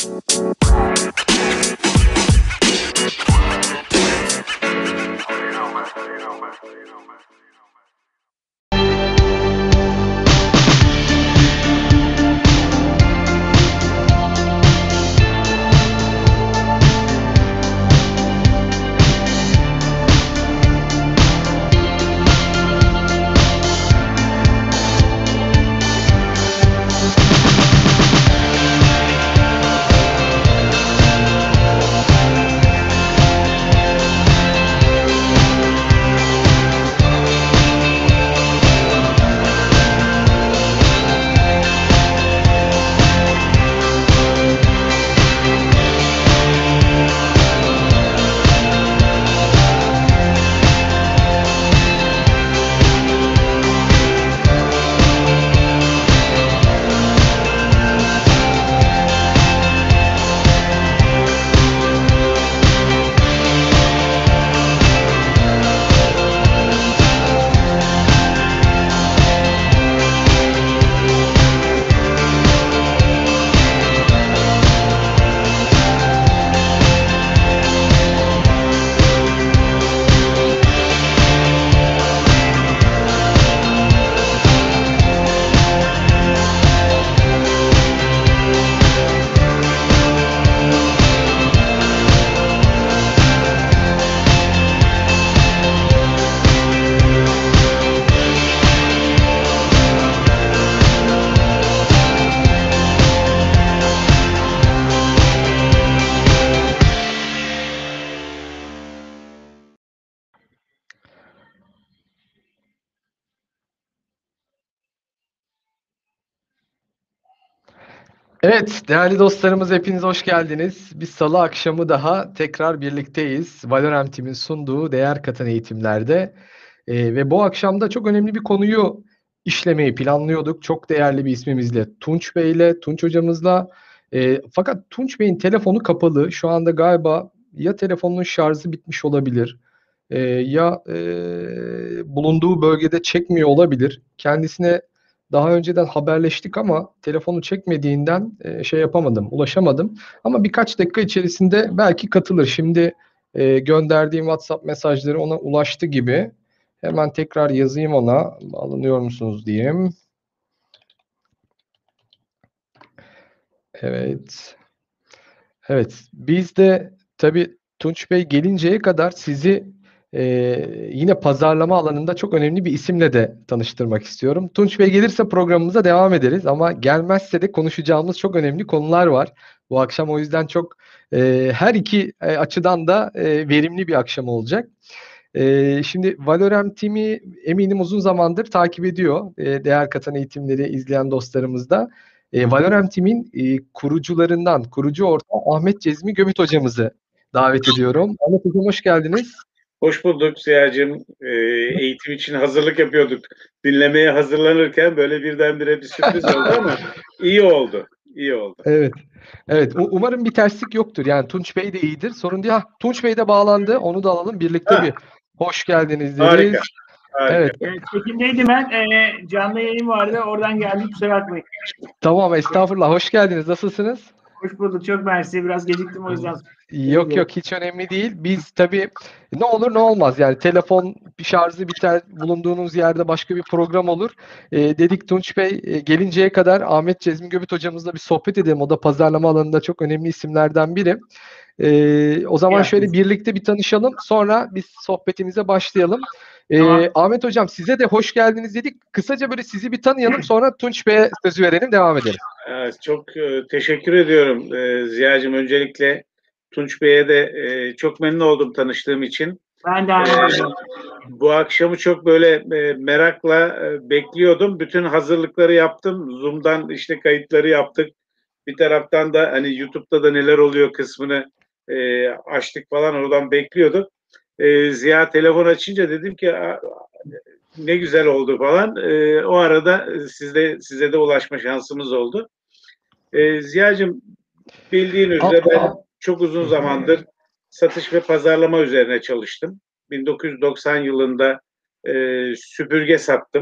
Evet, değerli dostlarımız hepiniz hoş geldiniz. Bir salı akşamı daha tekrar birlikteyiz. Valorem Team'in sunduğu değer katan eğitimlerde. Ve bu akşam da çok önemli bir konuyu işlemeyi planlıyorduk. Çok değerli bir ismimizle Tunç Bey'le, Tunç hocamızla. Fakat Tunç Bey'in telefonu kapalı. Şu anda galiba ya telefonun şarjı bitmiş olabilir, ya bulunduğu bölgede çekmiyor olabilir. Kendisine daha önceden haberleştik ama telefonu çekmediğinden şey yapamadım, ulaşamadım. Ama birkaç dakika içerisinde belki katılır. Şimdi gönderdiğim WhatsApp mesajları ona ulaştı gibi. Hemen tekrar yazayım ona. Alınıyor musunuz diyeyim. Evet. Evet. Biz de tabii Tunç Bey gelinceye kadar sizi yine pazarlama alanında çok önemli bir isimle de tanıştırmak istiyorum. Tunç Bey gelirse programımıza devam ederiz ama gelmezse de konuşacağımız çok önemli konular var. Bu akşam o yüzden çok her iki açıdan da verimli bir akşam olacak. Şimdi Valorem Team'i eminim uzun zamandır takip ediyor. Değer katan eğitimleri izleyen dostlarımız da. Valorem Team'in kurucularından, kurucu ortağı Ahmet Cezmi Gömüt hocamızı davet ediyorum. Ahmet hocam hoş geldiniz. Hoş bulduk Ziya'cığım. Eğitim için hazırlık yapıyorduk. Dinlemeye hazırlanırken böyle birdenbire bir sürpriz oldu ama iyi oldu. İyi oldu. Evet. Evet. Umarım bir terslik yoktur. Yani Tunç Bey de iyidir. Sorun değil. Tunç Bey de bağlandı. Onu da alalım. Birlikte bir hoş geldiniz deriz. Harika. Harika. Evet. Çekimdeydim ben. Canlı yayın vardı. Oradan geldim. Kusura bakmayın. Tamam. Estağfurullah. Hoş geldiniz. Nasılsınız? Hoş bulduk. Çok mersi. Biraz geciktim o yüzden. Yok hiç önemli değil. Biz tabii ne olur ne olmaz yani telefon bir şarjı biter, bulunduğunuz yerde başka bir program olur. Dedik Tunç Bey gelinceye kadar Ahmet Cezmi Göbüt hocamızla bir sohbet edelim. O da pazarlama alanında çok önemli isimlerden biri. O zaman şöyle birlikte bir tanışalım. Sonra biz sohbetimize başlayalım. Tamam. Ahmet hocam size de hoş geldiniz dedik. Kısaca böyle sizi bir tanıyalım. Sonra Tunç Bey'e sözü verelim. Devam edelim. Çok teşekkür ediyorum Ziya'cığım. Öncelikle Tunç Bey'e de çok memnun oldum tanıştığım için. Ben de aynı. Bu akşamı çok böyle merakla bekliyordum. Bütün hazırlıkları yaptım. Zoom'dan işte kayıtları yaptık. Bir taraftan da hani YouTube'da da neler oluyor kısmını açtık falan, oradan bekliyorduk. Ziya telefon açınca dedim ki ne güzel oldu falan. O arada size de ulaşma şansımız oldu. Ziya'cığım, bildiğin üzere ben çok uzun zamandır satış ve pazarlama üzerine çalıştım. 1990 yılında süpürge sattım.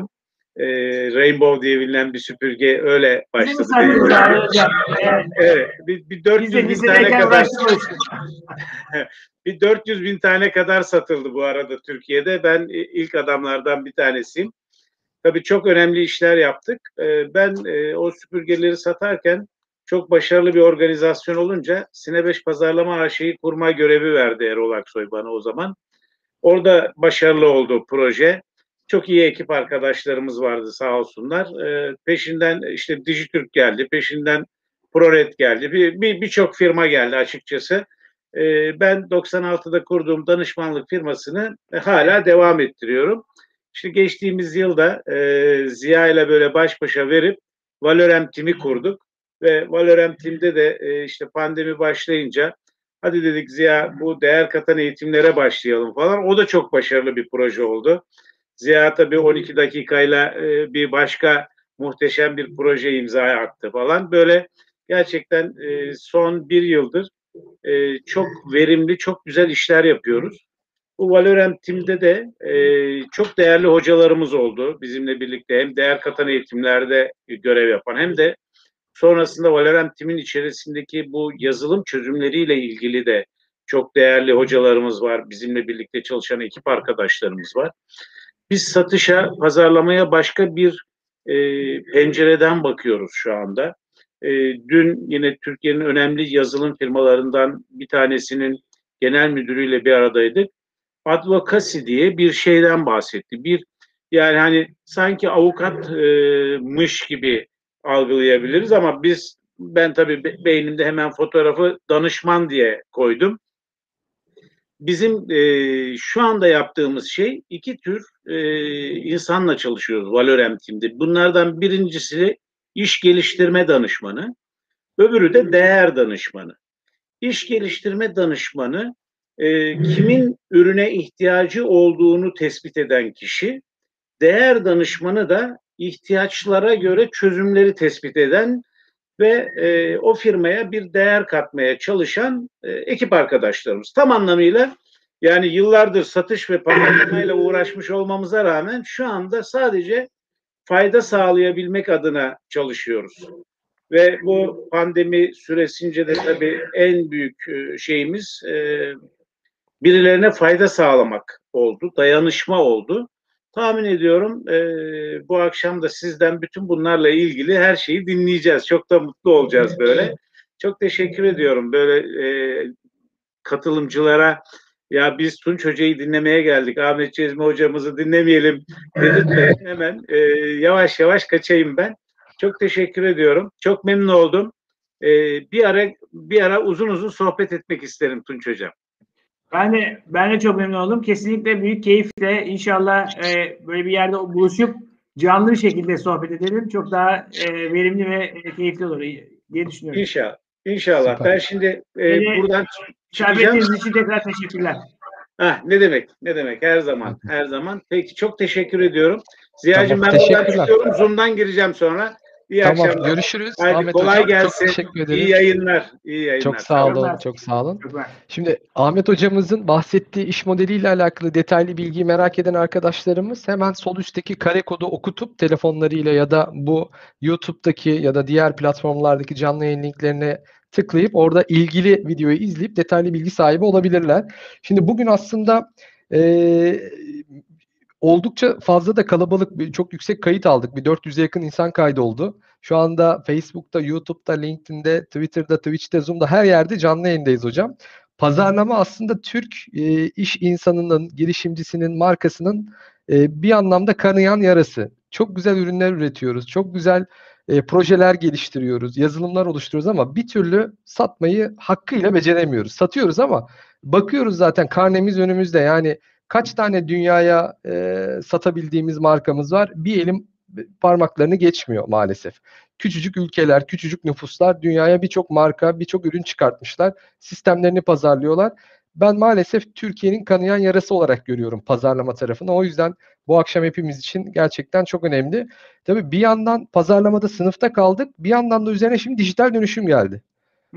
Rainbow diye bilinen bir süpürge öyle Bize mi başladı. sattınız abi hocam? Evet, bir Biz 400 de bin tane lisedeyken kadar uğraştık o işi. bir 400 bin tane kadar satıldı bu arada Türkiye'de. Ben ilk adamlardan bir tanesiyim. Tabii çok önemli işler yaptık. Ben o süpürgeleri satarken çok başarılı bir organizasyon olunca Sine 5 Pazarlama AŞ'yi kurma görevi verdi Erol Aksoy bana o zaman. Orada başarılı oldu proje. Çok iyi ekip arkadaşlarımız vardı sağ olsunlar. Peşinden işte Dijitürk geldi, peşinden Proret geldi. Birçok firma geldi açıkçası. Ben 96'da kurduğum danışmanlık firmasını hala devam ettiriyorum. İşte geçtiğimiz yılda Ziya ile böyle baş başa verip Valorem Team'i kurduk. Ve Valorem Team'de de işte pandemi başlayınca hadi dedik Ziya bu değer katan eğitimlere başlayalım falan. O da çok başarılı bir proje oldu. Ziya tabii 12 dakikayla bir başka muhteşem bir proje imzaya attı falan. Böyle gerçekten son bir yıldır çok verimli, çok güzel işler yapıyoruz. Bu Valorem Team'de de çok değerli hocalarımız oldu bizimle birlikte. Hem değer katan eğitimlerde görev yapan hem de sonrasında Valorem Team'in içerisindeki bu yazılım çözümleriyle ilgili de çok değerli hocalarımız var. Bizimle birlikte çalışan ekip arkadaşlarımız var. Biz satışa, pazarlamaya başka bir pencereden bakıyoruz şu anda. Dün yine Türkiye'nin önemli yazılım firmalarından bir tanesinin genel müdürüyle bir aradaydık. Advokasi diye bir şeyden bahsetti. Yani hani sanki avukatmış gibi algılayabiliriz ama ben tabii beynimde hemen fotoğrafı danışman diye koydum. Bizim şu anda yaptığımız şey iki tür insanla çalışıyoruz Valorem Team'de. Bunlardan birincisi iş geliştirme danışmanı, öbürü de değer danışmanı. İş geliştirme danışmanı kimin ürüne ihtiyacı olduğunu tespit eden kişi, değer danışmanı da ihtiyaçlara göre çözümleri tespit eden ve o firmaya bir değer katmaya çalışan ekip arkadaşlarımız. Tam anlamıyla yani yıllardır satış ve pazarlamayla uğraşmış olmamıza rağmen şu anda sadece fayda sağlayabilmek adına çalışıyoruz. Ve bu pandemi süresince de tabii en büyük şeyimiz birilerine fayda sağlamak oldu, dayanışma oldu. Tahmin ediyorum bu akşam da sizden bütün bunlarla ilgili her şeyi dinleyeceğiz. Çok da mutlu olacağız böyle. Çok teşekkür ediyorum böyle katılımcılara. Ya biz Tunç Hoca'yı dinlemeye geldik. Ahmet Cezmi hocamızı dinlemeyelim dedirtmeyin. Hemen yavaş yavaş kaçayım ben. Çok teşekkür ediyorum. Çok memnun oldum. Bir ara uzun uzun sohbet etmek isterim Tunç Hocam. Ben de çok memnun oldum. Kesinlikle büyük keyifle inşallah böyle bir yerde buluşup canlı bir şekilde sohbet edelim. Çok daha verimli ve keyifli olur diye düşünüyorum. İnşallah. İnşallah. Süper. Ben şimdi buradan çıkacağım. Şerbetiniz için tekrar teşekkürler. Ne demek? Ne demek? Her zaman. Her zaman. Peki çok teşekkür ediyorum. Ziya'cığım Tamam, ben buradan teşekkürler. çıkıyorum. Zoom'dan gireceğim sonra. İyi Tamam, akşamlar. görüşürüz. Haydi Ahmet kolay Hocam, gelsin. çok teşekkür ederim. İyi yayınlar. İyi yayınlar. Çok sağ olun, Çok çok sağ olun. Çok var. Şimdi Ahmet Hocamızın bahsettiği iş modeliyle alakalı detaylı bilgiyi merak eden arkadaşlarımız hemen sol üstteki kare kodu okutup telefonlarıyla ya da bu YouTube'daki ya da diğer platformlardaki canlı yayın linklerine tıklayıp orada ilgili videoyu izleyip detaylı bilgi sahibi olabilirler. Şimdi bugün aslında oldukça fazla da kalabalık, çok yüksek kayıt aldık. Bir 400'e yakın insan kaydı oldu. Şu anda Facebook'ta, YouTube'da, LinkedIn'de, Twitter'da, Twitch'te, Zoom'da her yerde canlı yayındayız hocam. Pazarlama aslında Türk iş insanının, girişimcisinin, markasının bir anlamda kanayan yarası. Çok güzel ürünler üretiyoruz. Çok güzel projeler geliştiriyoruz. Yazılımlar oluşturuyoruz ama bir türlü satmayı hakkıyla beceremiyoruz. Satıyoruz ama bakıyoruz zaten karnemiz önümüzde. Yani kaç tane dünyaya satabildiğimiz markamız var? Bir elim parmaklarını geçmiyor maalesef. Küçücük ülkeler, küçücük nüfuslar dünyaya birçok marka, birçok ürün çıkartmışlar. Sistemlerini pazarlıyorlar. Ben maalesef Türkiye'nin kanayan yarası olarak görüyorum pazarlama tarafını. O yüzden bu akşam hepimiz için gerçekten çok önemli. Tabii bir yandan pazarlamada sınıfta kaldık. Bir yandan da üzerine şimdi dijital dönüşüm geldi.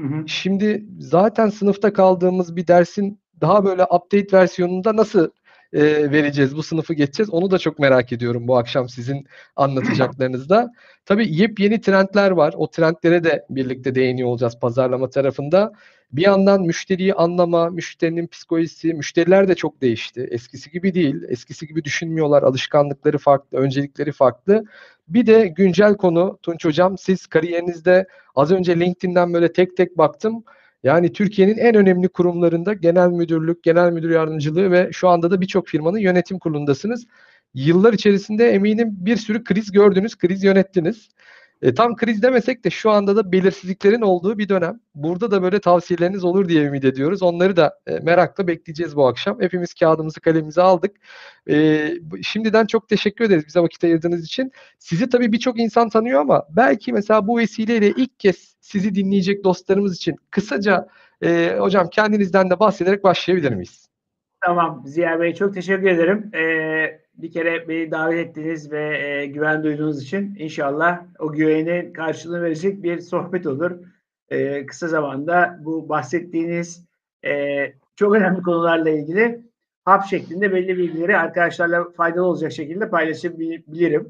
Şimdi zaten sınıfta kaldığımız bir dersin daha böyle update versiyonunda nasıl vereceğiz, bu sınıfı geçeceğiz. Onu da çok merak ediyorum bu akşam sizin anlatacaklarınızda. Tabii yepyeni trendler var. O trendlere de birlikte değiniyor olacağız pazarlama tarafında. Bir yandan müşteriyi anlama, müşterinin psikolojisi, müşteriler de çok değişti. Eskisi gibi değil, eskisi gibi düşünmüyorlar, alışkanlıkları farklı, öncelikleri farklı. Bir de güncel konu Tunç Hocam, siz kariyerinizde az önce LinkedIn'den böyle tek tek baktım. Yani Türkiye'nin en önemli kurumlarında genel müdürlük, genel müdür yardımcılığı ve şu anda da birçok firmanın yönetim kurulundasınız. Yıllar içerisinde eminim bir sürü kriz gördünüz, kriz yönettiniz. Tam kriz demesek de şu anda da belirsizliklerin olduğu bir dönem. Burada da böyle tavsiyeleriniz olur diye ümit ediyoruz. Onları da merakla bekleyeceğiz bu akşam. Hepimiz kağıdımızı kalemimizi aldık. Şimdiden çok teşekkür ederiz bize vakit ayırdığınız için. Sizi tabii birçok insan tanıyor ama belki mesela bu vesileyle ilk kez sizi dinleyecek dostlarımız için kısaca hocam kendinizden de bahsederek başlayabilir miyiz? Tamam Ziya Bey, çok teşekkür ederim. Bir kere beni davet ettiniz ve güven duyduğunuz için inşallah o güvenin karşılığını verecek bir sohbet olur. Kısa zamanda bu bahsettiğiniz çok önemli konularla ilgili hap şeklinde belli bilgileri arkadaşlarla faydalı olacak şekilde paylaşabilirim.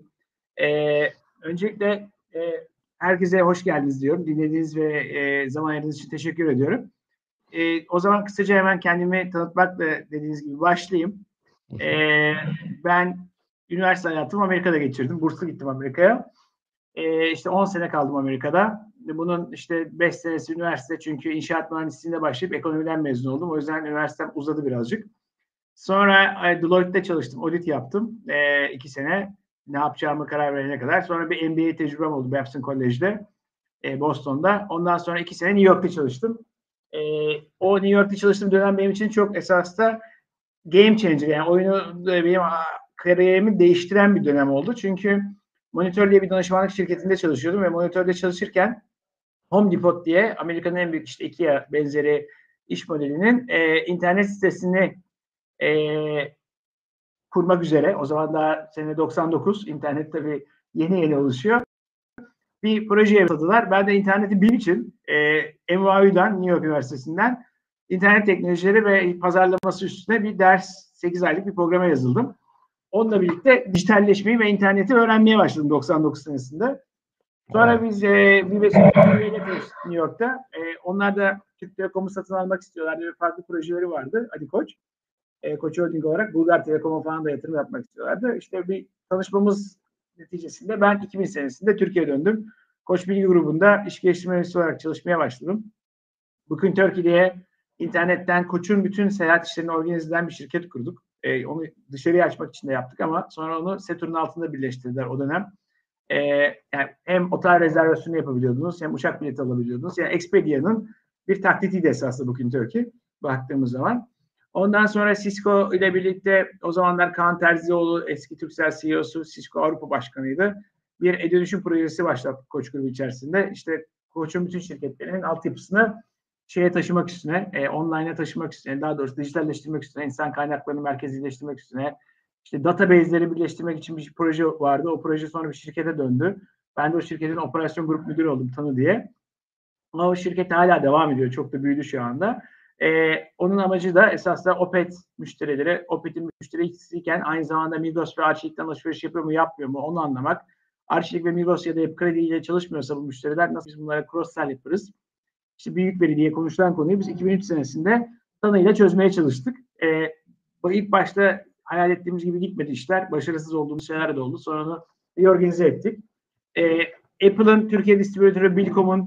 Öncelikle herkese hoş geldiniz diyorum. Dinlediğiniz ve zaman ayırdığınız için teşekkür ediyorum. O zaman kısaca hemen kendimi tanıtmakla dediğiniz gibi başlayayım. Ben üniversite hayatımı Amerika'da geçirdim. Burslu gittim Amerika'ya. İşte 10 sene kaldım Amerika'da. Bunun işte 5 senesi üniversite, çünkü inşaat mühendisliğinde başlayıp ekonomiden mezun oldum. O yüzden üniversitem uzadı birazcık. Sonra Deloitte'de çalıştım. Audit yaptım. 2 sene. Ne yapacağımı karar verene kadar. Sonra bir MBA tecrübem oldu Babson College'de. Boston'da. Ondan sonra 2 sene New York'ta çalıştım. O New York'ta çalıştığım dönem benim için çok esas da game changer, yani oyunu benim kariyerimi değiştiren bir dönem oldu. Çünkü Monitör diye bir danışmanlık şirketinde çalışıyordum ve Monitör'de çalışırken Home Depot diye Amerika'nın en büyük işte IKEA benzeri iş modelinin internet sitesini kurmak üzere, o zaman daha sene 99, internet tabii yeni oluşuyor. Bir projeye başladılar. Ben de interneti bildiğim için NYU'dan, New York Üniversitesi'nden internet teknolojileri ve pazarlaması üstüne bir ders, 8 aylık bir programa yazıldım. Onunla birlikte dijitalleşmeyi ve interneti öğrenmeye başladım 99 senesinde. Sonra biz bir vesileyle New York'ta. Onlar da Türk Telekom'u satın almak istiyorlardı ve farklı projeleri vardı. Ali Koç. Koç Holding olarak Bulgar Telekom'a falan da yatırım yapmak istiyorlardı. İşte bir tanışmamız neticesinde ben 2000 senesinde Türkiye'ye döndüm. Koç Bilgi Grubu'nda iş geliştirme üyesi olarak çalışmaya başladım. Bugün Türkiye'ye internetten Koç'un bütün seyahat işlerini organize eden bir şirket kurduk. Onu dışarıya açmak için de yaptık ama sonra onu Satürn'ün altında birleştirdiler o dönem. Yani hem otel rezervasyonu yapabiliyordunuz hem uçak bileti alabiliyordunuz. Yani Expedia'nın bir taklitiydi esasında Bugün Türkiye baktığımız zaman. Ondan sonra Cisco ile birlikte, o zamanlar Kaan Terzioğlu eski Turkcell CEO'su, Cisco Avrupa Başkanı'ydı. Bir dönüşüm projesi başlattık Koç grubu içerisinde. İşte Koç'un bütün şirketlerinin altyapısını şeye taşımak üstüne, online'a taşımak üstüne, daha doğrusu dijitalleştirmek üstüne, insan kaynaklarını merkezileştirmek üstüne, işte database'leri birleştirmek için bir proje vardı. O proje sonra bir şirkete döndü. Ben de o şirketin operasyon grup müdürü oldum, Tanı diye. Ama o şirket hala devam ediyor. Çok da büyüdü şu anda. Onun amacı da esasında Opet müşterileri, Opet'in müşterisiyken aynı zamanda Migros ve Arçelik'ten alışveriş yapıyor mu yapmıyor mu onu anlamak. Arçelik ve Migros ya da Yapı Kredi ile çalışmıyorsa bu müşteriler, nasıl biz bunlara cross-sell yaparız? İşte büyük veri diye konuşulan konuyu biz 2003 senesinde Tanı ile çözmeye çalıştık. İlk başta hayal ettiğimiz gibi gitmedi işler. Başarısız olduğumuz şeyler de oldu. Sonra onu reorganize ettik. Apple'ın Türkiye distribütörü Bilkom'un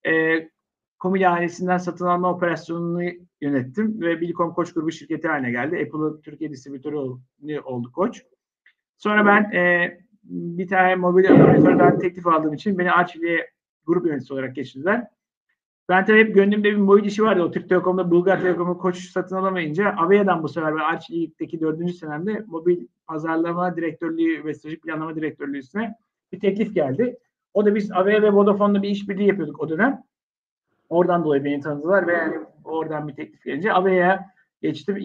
Komili ailesinden satın alma operasyonunu yönettim ve Bilkom Koç grubu şirketi haline geldi. Apple'ın Türkiye distribütörü oldu Koç. Sonra ben bir tane mobil operatörden teklif aldığım için beni Arçelik'e grup yöneticisi olarak geçirdiler. Ben tabii hep gönlümde bir mobil işi vardı. O Türk Telekom'da Bulgar Telekom'u Koç satın alamayınca Avea'dan bu sefer ben Arçelik'teki 4. senemde mobil pazarlama direktörlüğü ve stratejik planlama direktörlüğü üstüne bir teklif geldi. O da biz Avea ve Vodafone'la bir işbirliği yapıyorduk o dönem. Oradan dolayı beni tanıdılar ve yani oradan bir teklif gelince Avea'ya geçtim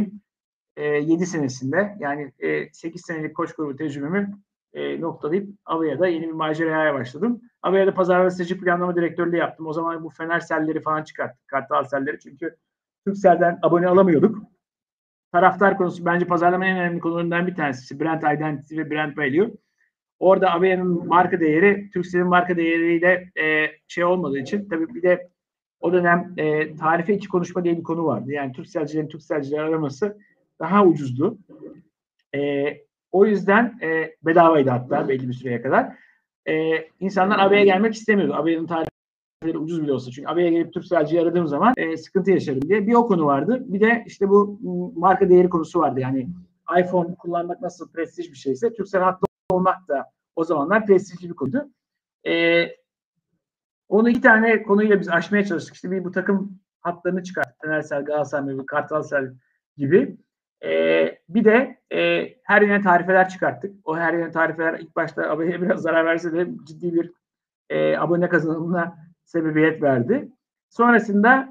2007 senesinde. Yani 8 senelik Koç grubu tecrübemi noktalayıp Avea'da yeni bir maceraya başladım. Avea'da pazarlama stratejik planlama direktörlüğü yaptım. O zaman bu Fener selleri falan çıkarttık. Kartal selleri, çünkü Turkcell'den abone alamıyorduk. taraftar konusu bence pazarlamanın en önemli konularından bir tanesi. Brand identity ve brand value. Orada Avea'nın marka değeri, Turkcell'in marka değeriyle şey olmadığı için tabii bir de o dönem tarife içi konuşma diye bir konu vardı. Yani Turkcellciler araması daha ucuzdu. O yüzden bedavaydı hatta belli bir süreye kadar. İnsanlar Avea'ya gelmek istemiyordu. Avea'nın tarifleri ucuz bile olsa. Çünkü Avea'ya gelip Turkcellciyi aradığım zaman sıkıntı yaşarım diye. Bir o konu vardı. Bir de işte bu marka değeri konusu vardı. Yani iPhone kullanmak nasıl prestij bir şeyse Turkcell hatta olmak da o zamanlar prestijli bir konuydu. Onu iki tane konuyla biz aşmaya çalıştık. İşte bu takım hatlarını çıkarttık. Fenersel, Galatasaray, Kartalsel gibi. Bir de her yöne tarifeler çıkarttık. O her yöne tarifeler ilk başta aboneye biraz zarar verse de ciddi bir abone kazanımına sebebiyet verdi. Sonrasında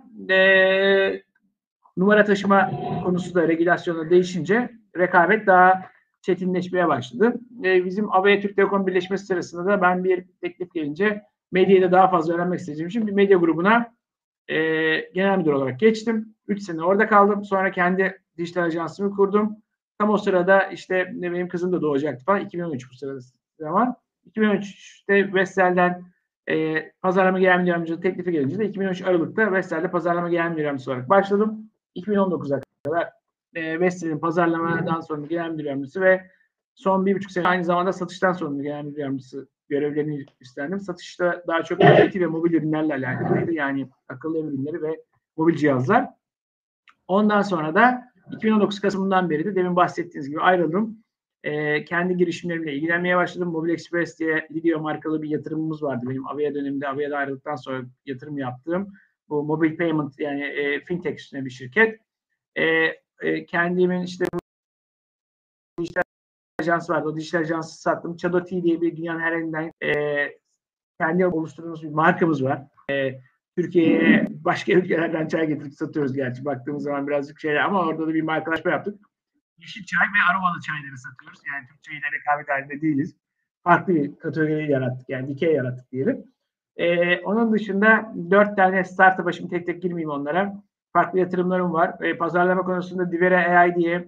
numara taşıma konusu da regülasyonla değişince rekabet daha çetinleşmeye başladı. Bizim Avea Türk Telekom birleşmesi sırasında da ben bir teklif gelince medyayı da daha fazla öğrenmek istediğim için bir medya grubuna genel müdür olarak geçtim. 3 sene orada kaldım. Sonra kendi dijital ajansımı kurdum. Tam o sırada işte benim kızım da doğacaktı falan. 2013 bu sırada zaman. 2013'te Vestel'den pazarlama genel müdür yardımcılığı teklifi gelince de 2013 Aralık'ta Vestel'de pazarlama genel müdür yardımcısı olarak başladım. 2019'a kadar Vestel'in pazarlamadan sonra genel müdür yardımcısı ve son 1,5 sene aynı zamanda satıştan sonra genel müdür yardımcısı görevlerini üstlendim. Satışta daha çok IoT ve mobil ürünlerle alakalıydı. Yani akıllı ev ürünleri ve mobil cihazlar. Ondan sonra da 2019 Kasım'dan beri de demin bahsettiğiniz gibi ayrıldım. Kendi girişimlerimle ilgilenmeye başladım. Mobil Express diye Lidyo markalı bir yatırımımız vardı benim Avea döneminde. Avea'da ayrıldıktan sonra yatırım yaptığım. Bu mobil payment yani fintech üstüne bir şirket. Kendimin işte dijital ajans vardı. O dijital ajansı sattım. Çadoti diye bir dünyanın her yerinden kendi oluşturduğumuz bir markamız var. Türkiye'ye başka ülkelerden çay getirip satıyoruz gerçi. Baktığımız zaman birazcık şeyler ama orada da bir markalaşma yaptık. Yeşil çay ve aromalı çayları satıyoruz. Yani Türk çayıyla rekabet halinde değiliz. Farklı bir kategori yarattık. Yani dikey yarattık diyelim. Onun dışında 4 tane startup'a şimdi tek tek girmeyeyim onlara. Farklı yatırımlarım var. Pazarlama konusunda Divera AI diye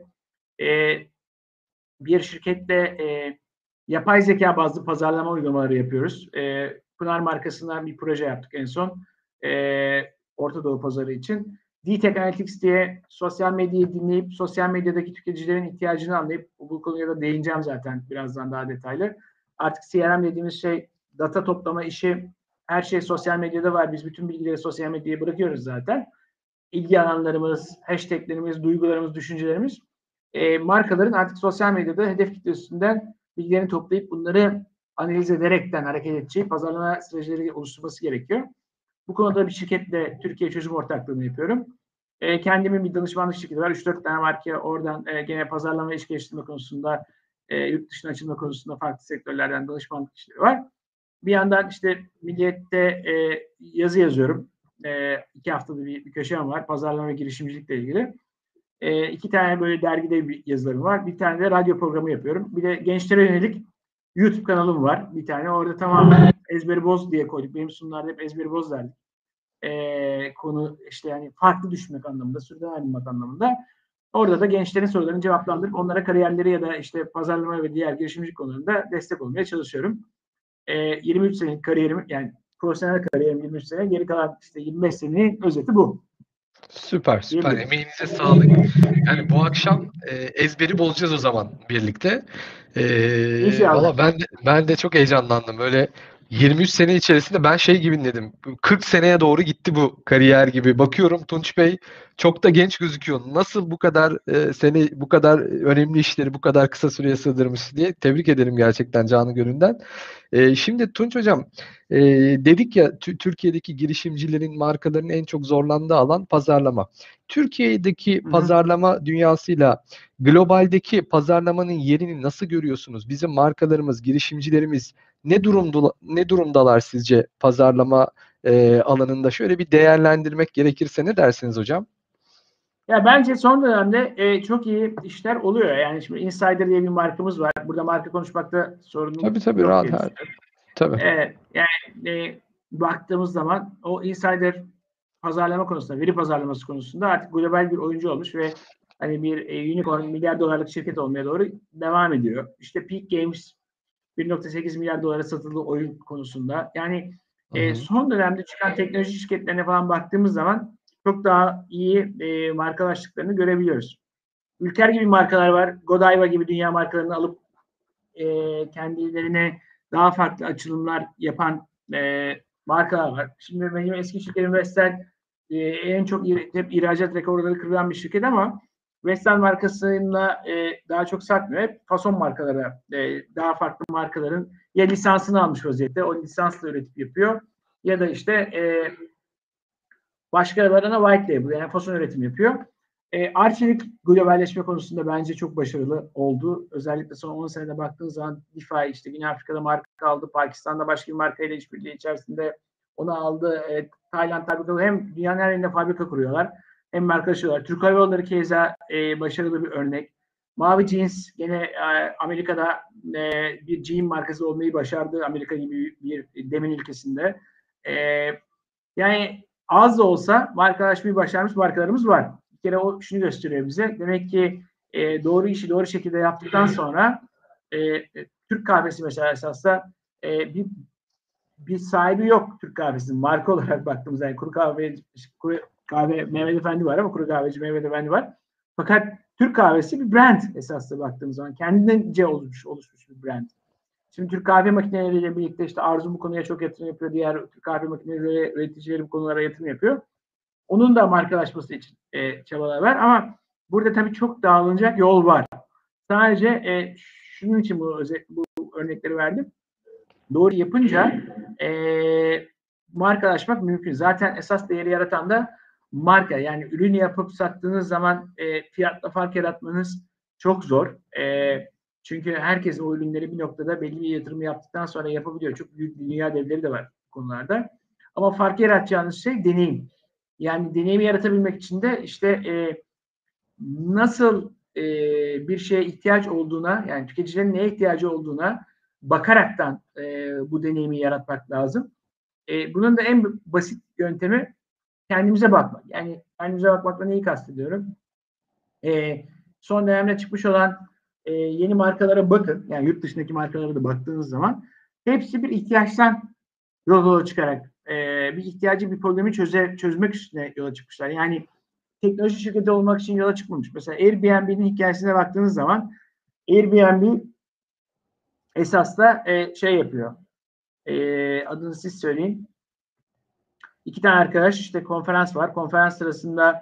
bir şirketle yapay zeka bazlı pazarlama uygulamaları yapıyoruz. Pınar markasından bir proje yaptık en son. Orta Doğu pazarı için. D-Tech Analytics diye sosyal medyayı dinleyip sosyal medyadaki tüketicilerin ihtiyacını anlayıp bu konuya da değineceğim zaten birazdan daha detaylı. Artık CRM dediğimiz şey data toplama işi her şey sosyal medyada var. Biz bütün bilgileri sosyal medyaya bırakıyoruz zaten. İlgi alanlarımız, hashtaglerimiz, duygularımız, düşüncelerimiz markaların artık sosyal medyada hedef kitlesinden bilgilerini toplayıp bunları analiz ederekten hareket edeceği pazarlama stratejileri oluşturması gerekiyor. Bu konuda bir şirketle Türkiye çözüm ortaklığını yapıyorum. Kendimin bir danışmanlık şirketi var. 3-4 tane marka oradan gene pazarlama iş geliştirme konusunda, yurt dışına açılma konusunda farklı sektörlerden danışmanlık işleri var. Bir yandan işte Milliyet'te yazı yazıyorum. 2 haftada bir köşem var. Pazarlama ve girişimcilikle ilgili. 2 tane böyle dergide bir yazılarım var. Bir tane de radyo programı yapıyorum. Bir de gençlere yönelik YouTube kanalım var. Bir tane orada tamamen ezberi boz diye koyduk. Benim sunumlarda hep ezberi boz derdik. Konu işte yani farklı düşünmek anlamında, sürdürülebilmek anlamında. Orada da gençlerin sorularını cevaplandırıp onlara kariyerleri ya da işte pazarlama ve diğer girişimcilik konularında destek olmaya çalışıyorum. 23 senelik kariyerim yani profesyonel kariyerim 23 sene. Geri kalan işte 25 senenin özeti bu. Süper. Emeğinize sağlık. Yani bu akşam ezberi bozacağız o zaman birlikte. İnşallah. Valla ben de çok heyecanlandım. Böyle 23 sene içerisinde ben şey gibi dedim. 40 seneye doğru gitti bu kariyer gibi. Bakıyorum Tunç Bey çok da genç gözüküyor. Nasıl bu kadar sene bu kadar önemli işleri bu kadar kısa süreye sığdırmış diye tebrik ederim gerçekten canı gönülden. Şimdi Tunç Hocam dedik ya Türkiye'deki girişimcilerin markaların en çok zorlandığı alan pazarlama. Türkiye'deki pazarlama dünyasıyla globaldeki pazarlamanın yerini nasıl görüyorsunuz? Bizim markalarımız, girişimcilerimiz ne durumdalar sizce pazarlama alanında? Şöyle bir değerlendirmek gerekirse ne dersiniz hocam? Ya bence son dönemde çok iyi işler oluyor. Yani şimdi Insider diye bir markamız var. Burada marka konuşmakta sorunum Tabii yok rahat. diye düşünüyorum. Tabii. Yani baktığımız zaman o Insider pazarlama konusunda, veri pazarlaması konusunda artık global bir oyuncu olmuş ve hani bir unicorn milyar dolarlık şirket olmaya doğru devam ediyor. İşte Peak Games 1.8 milyar dolara satıldığı oyun konusunda. Yani son dönemde çıkan teknoloji şirketlerine falan baktığımız zaman çok daha iyi markalaştıklarını görebiliyoruz. Ülker gibi markalar var. Godiva gibi dünya markalarını alıp kendilerine daha farklı açılımlar yapan markalar var. Şimdi benim eski şirketim Vestel en çok hep ihracat rekorları kıran bir şirket ama Vestel markasıyla daha çok satmıyor. Hep fason markalara, daha farklı markaların ya lisansını almış vaziyette, o lisansla üretip yapıyor ya da işte başkalarına white label yani fason üretim yapıyor. Arçelik globalleşme konusunda bence çok başarılı oldu. Özellikle son 10 senede baktığınız zaman DeFi işte Güney Afrika'da marka aldı. Pakistan'da başka bir markayla işbirliği içerisinde onu aldı. Tayland fabrikaları hem dünyanın her yerinde fabrika kuruyorlar hem markalaşıyorlar. Türk Hava Yolları keza başarılı bir örnek. Mavi Jeans gene Amerika'da bir jean markası olmayı başardı. Amerika gibi bir demin ülkesinde. Yani az da olsa markalaşmayı başarmış markalarımız var. Bir kere o şunu gösteriyor bize. Demek ki doğru işi doğru şekilde yaptıktan sonra Türk kahvesi mesela esasında bir sahibi yok Türk kahvesinin. Marka olarak baktığımızda yani kuru kahve Mehmet Efendi var ama kuru kahveci Mehmet Efendi var. Fakat Türk kahvesi bir brand esasında baktığımız zaman. Kendince oluşmuş bir brand. Şimdi Türk kahve makineleriyle birlikte işte Arzu bu konuya çok yatırım yapıyor. Diğer Türk kahve makineleri üreticileri bu konulara yatırım yapıyor. Onun da markalaşması için çabalar var ama burada tabii çok dağılınacak yol var. Sadece şunun için bu örnekleri verdim. Doğru yapınca markalaşmak mümkün. Zaten esas değeri yaratan da marka. Yani ürün yapıp sattığınız zaman fiyatla fark yaratmanız çok zor. Çünkü herkes o ürünleri bir noktada belli bir yatırımı yaptıktan sonra yapabiliyor. Çok büyük dünya devleri de var bu konularda. Ama fark yaratacağınız şey deneyim. Yani deneyimi yaratabilmek için de işte nasıl bir şeye ihtiyaç olduğuna, yani tüketicilerin neye ihtiyacı olduğuna bakaraktan bu deneyimi yaratmak lazım. Bunun da en basit yöntemi kendimize bakmak. Yani kendimize bakmakla neyi kastediyorum? Son dönemde çıkmış olan yeni markalara bakın. Yani yurt dışındaki markalara da baktığınız zaman hepsi bir ihtiyaçtan yola çıkarak bir ihtiyacı, bir problemi çözmek üstüne yola çıkmışlar. Yani teknoloji şirketi olmak için yola çıkmamış. Mesela Airbnb'nin hikayesine baktığınız zaman Airbnb esas da şey yapıyor. Adını siz söyleyin. 2 tane arkadaş işte konferans var. Konferans sırasında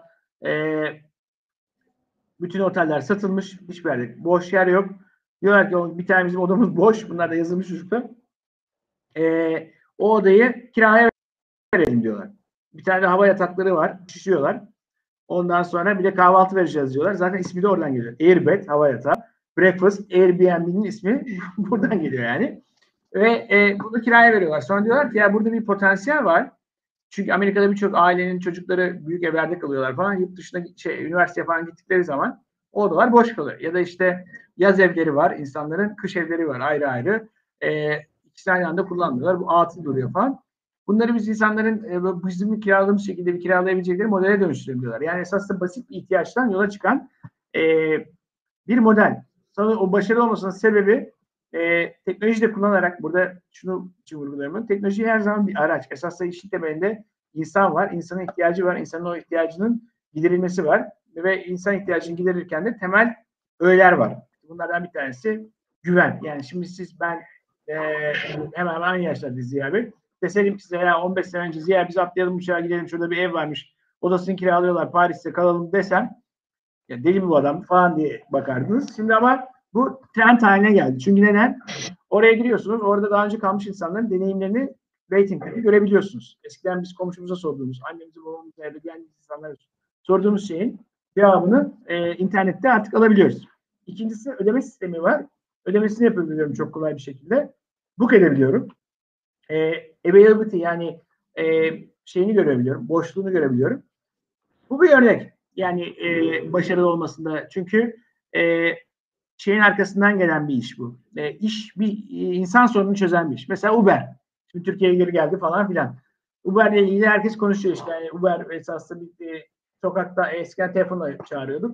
bütün oteller satılmış. Hiçbir yerde boş yer yok. Diyorlar ki bir tane bizim odamız boş. Bunlar da yazılmış çocuklar. O odayı kiraya verelim diyorlar. Bir tane de hava yatakları var. Şişiyorlar. Ondan sonra bir de kahvaltı vereceğiz diyorlar. Zaten ismi de oradan geliyor. Airbed, hava yatağı. Breakfast, Airbnb'nin ismi buradan geliyor yani. Ve bunu kiraya veriyorlar. Sonra diyorlar ki ya burada bir potansiyel var. Çünkü Amerika'da birçok ailenin çocukları büyük evlerde kalıyorlar falan. Yurt dışına üniversiteye falan gittikleri zaman o odalar boş kalıyor. Ya da işte yaz evleri var insanların, kış evleri var ayrı ayrı. İkisini aynı anda kullanmıyorlar. Bu atıl duruyor falan. Bunları biz insanların bizim kiraladığımız şekilde bir kiralayabilecekleri modele dönüştürelim diyorlar. Yani esasında basit bir ihtiyaçtan yola çıkan bir model. Sonra o başarılı olmasının sebebi teknoloji de kullanarak burada şunu için vurgulayayım. Teknoloji her zaman bir araç. Esasında işin temelinde insan var. İnsanın ihtiyacı var. İnsanın o ihtiyacının giderilmesi var. Ve insan ihtiyacını giderirken de temel öğeler var. Bunlardan bir tanesi güven. Yani şimdi siz ben hemen aynı yaşlardayız Ziya Bey. Deseydim size ya 15 sene önce Ziya biz atlayalım uçağa gidelim şurada bir ev varmış. Odasını kiralıyorlar Paris'te kalalım desem ya deli mi bu adam falan diye bakardınız. Şimdi ama bu trend haline geldi. Çünkü neden? Oraya giriyorsunuz. Orada daha önce kalmış insanların deneyimlerini ratingleri görebiliyorsunuz. Eskiden biz komşumuza sorduğumuz, annemize babamıza ya da geldiğimiz insanlara sorduğumuz şeyin cevabını internette artık alabiliyoruz. İkincisi ödeme sistemi var. Ödemesini yapabiliyorum çok kolay bir şekilde. Book edebiliyorum. Availability yani şeyini görebiliyorum. Boşluğunu görebiliyorum. Bu bir örnek. Yani başarılı olmasında. Çünkü şeyin arkasından gelen bir iş bu. İş bir insan sorununu çözen bir iş. Mesela Uber. Şimdi Türkiye'ye geri geldi falan filan. Uber'le ilgili herkes konuşuyor işte. Yani Uber esasında bir sokakta eskiden telefonla çağırıyorduk.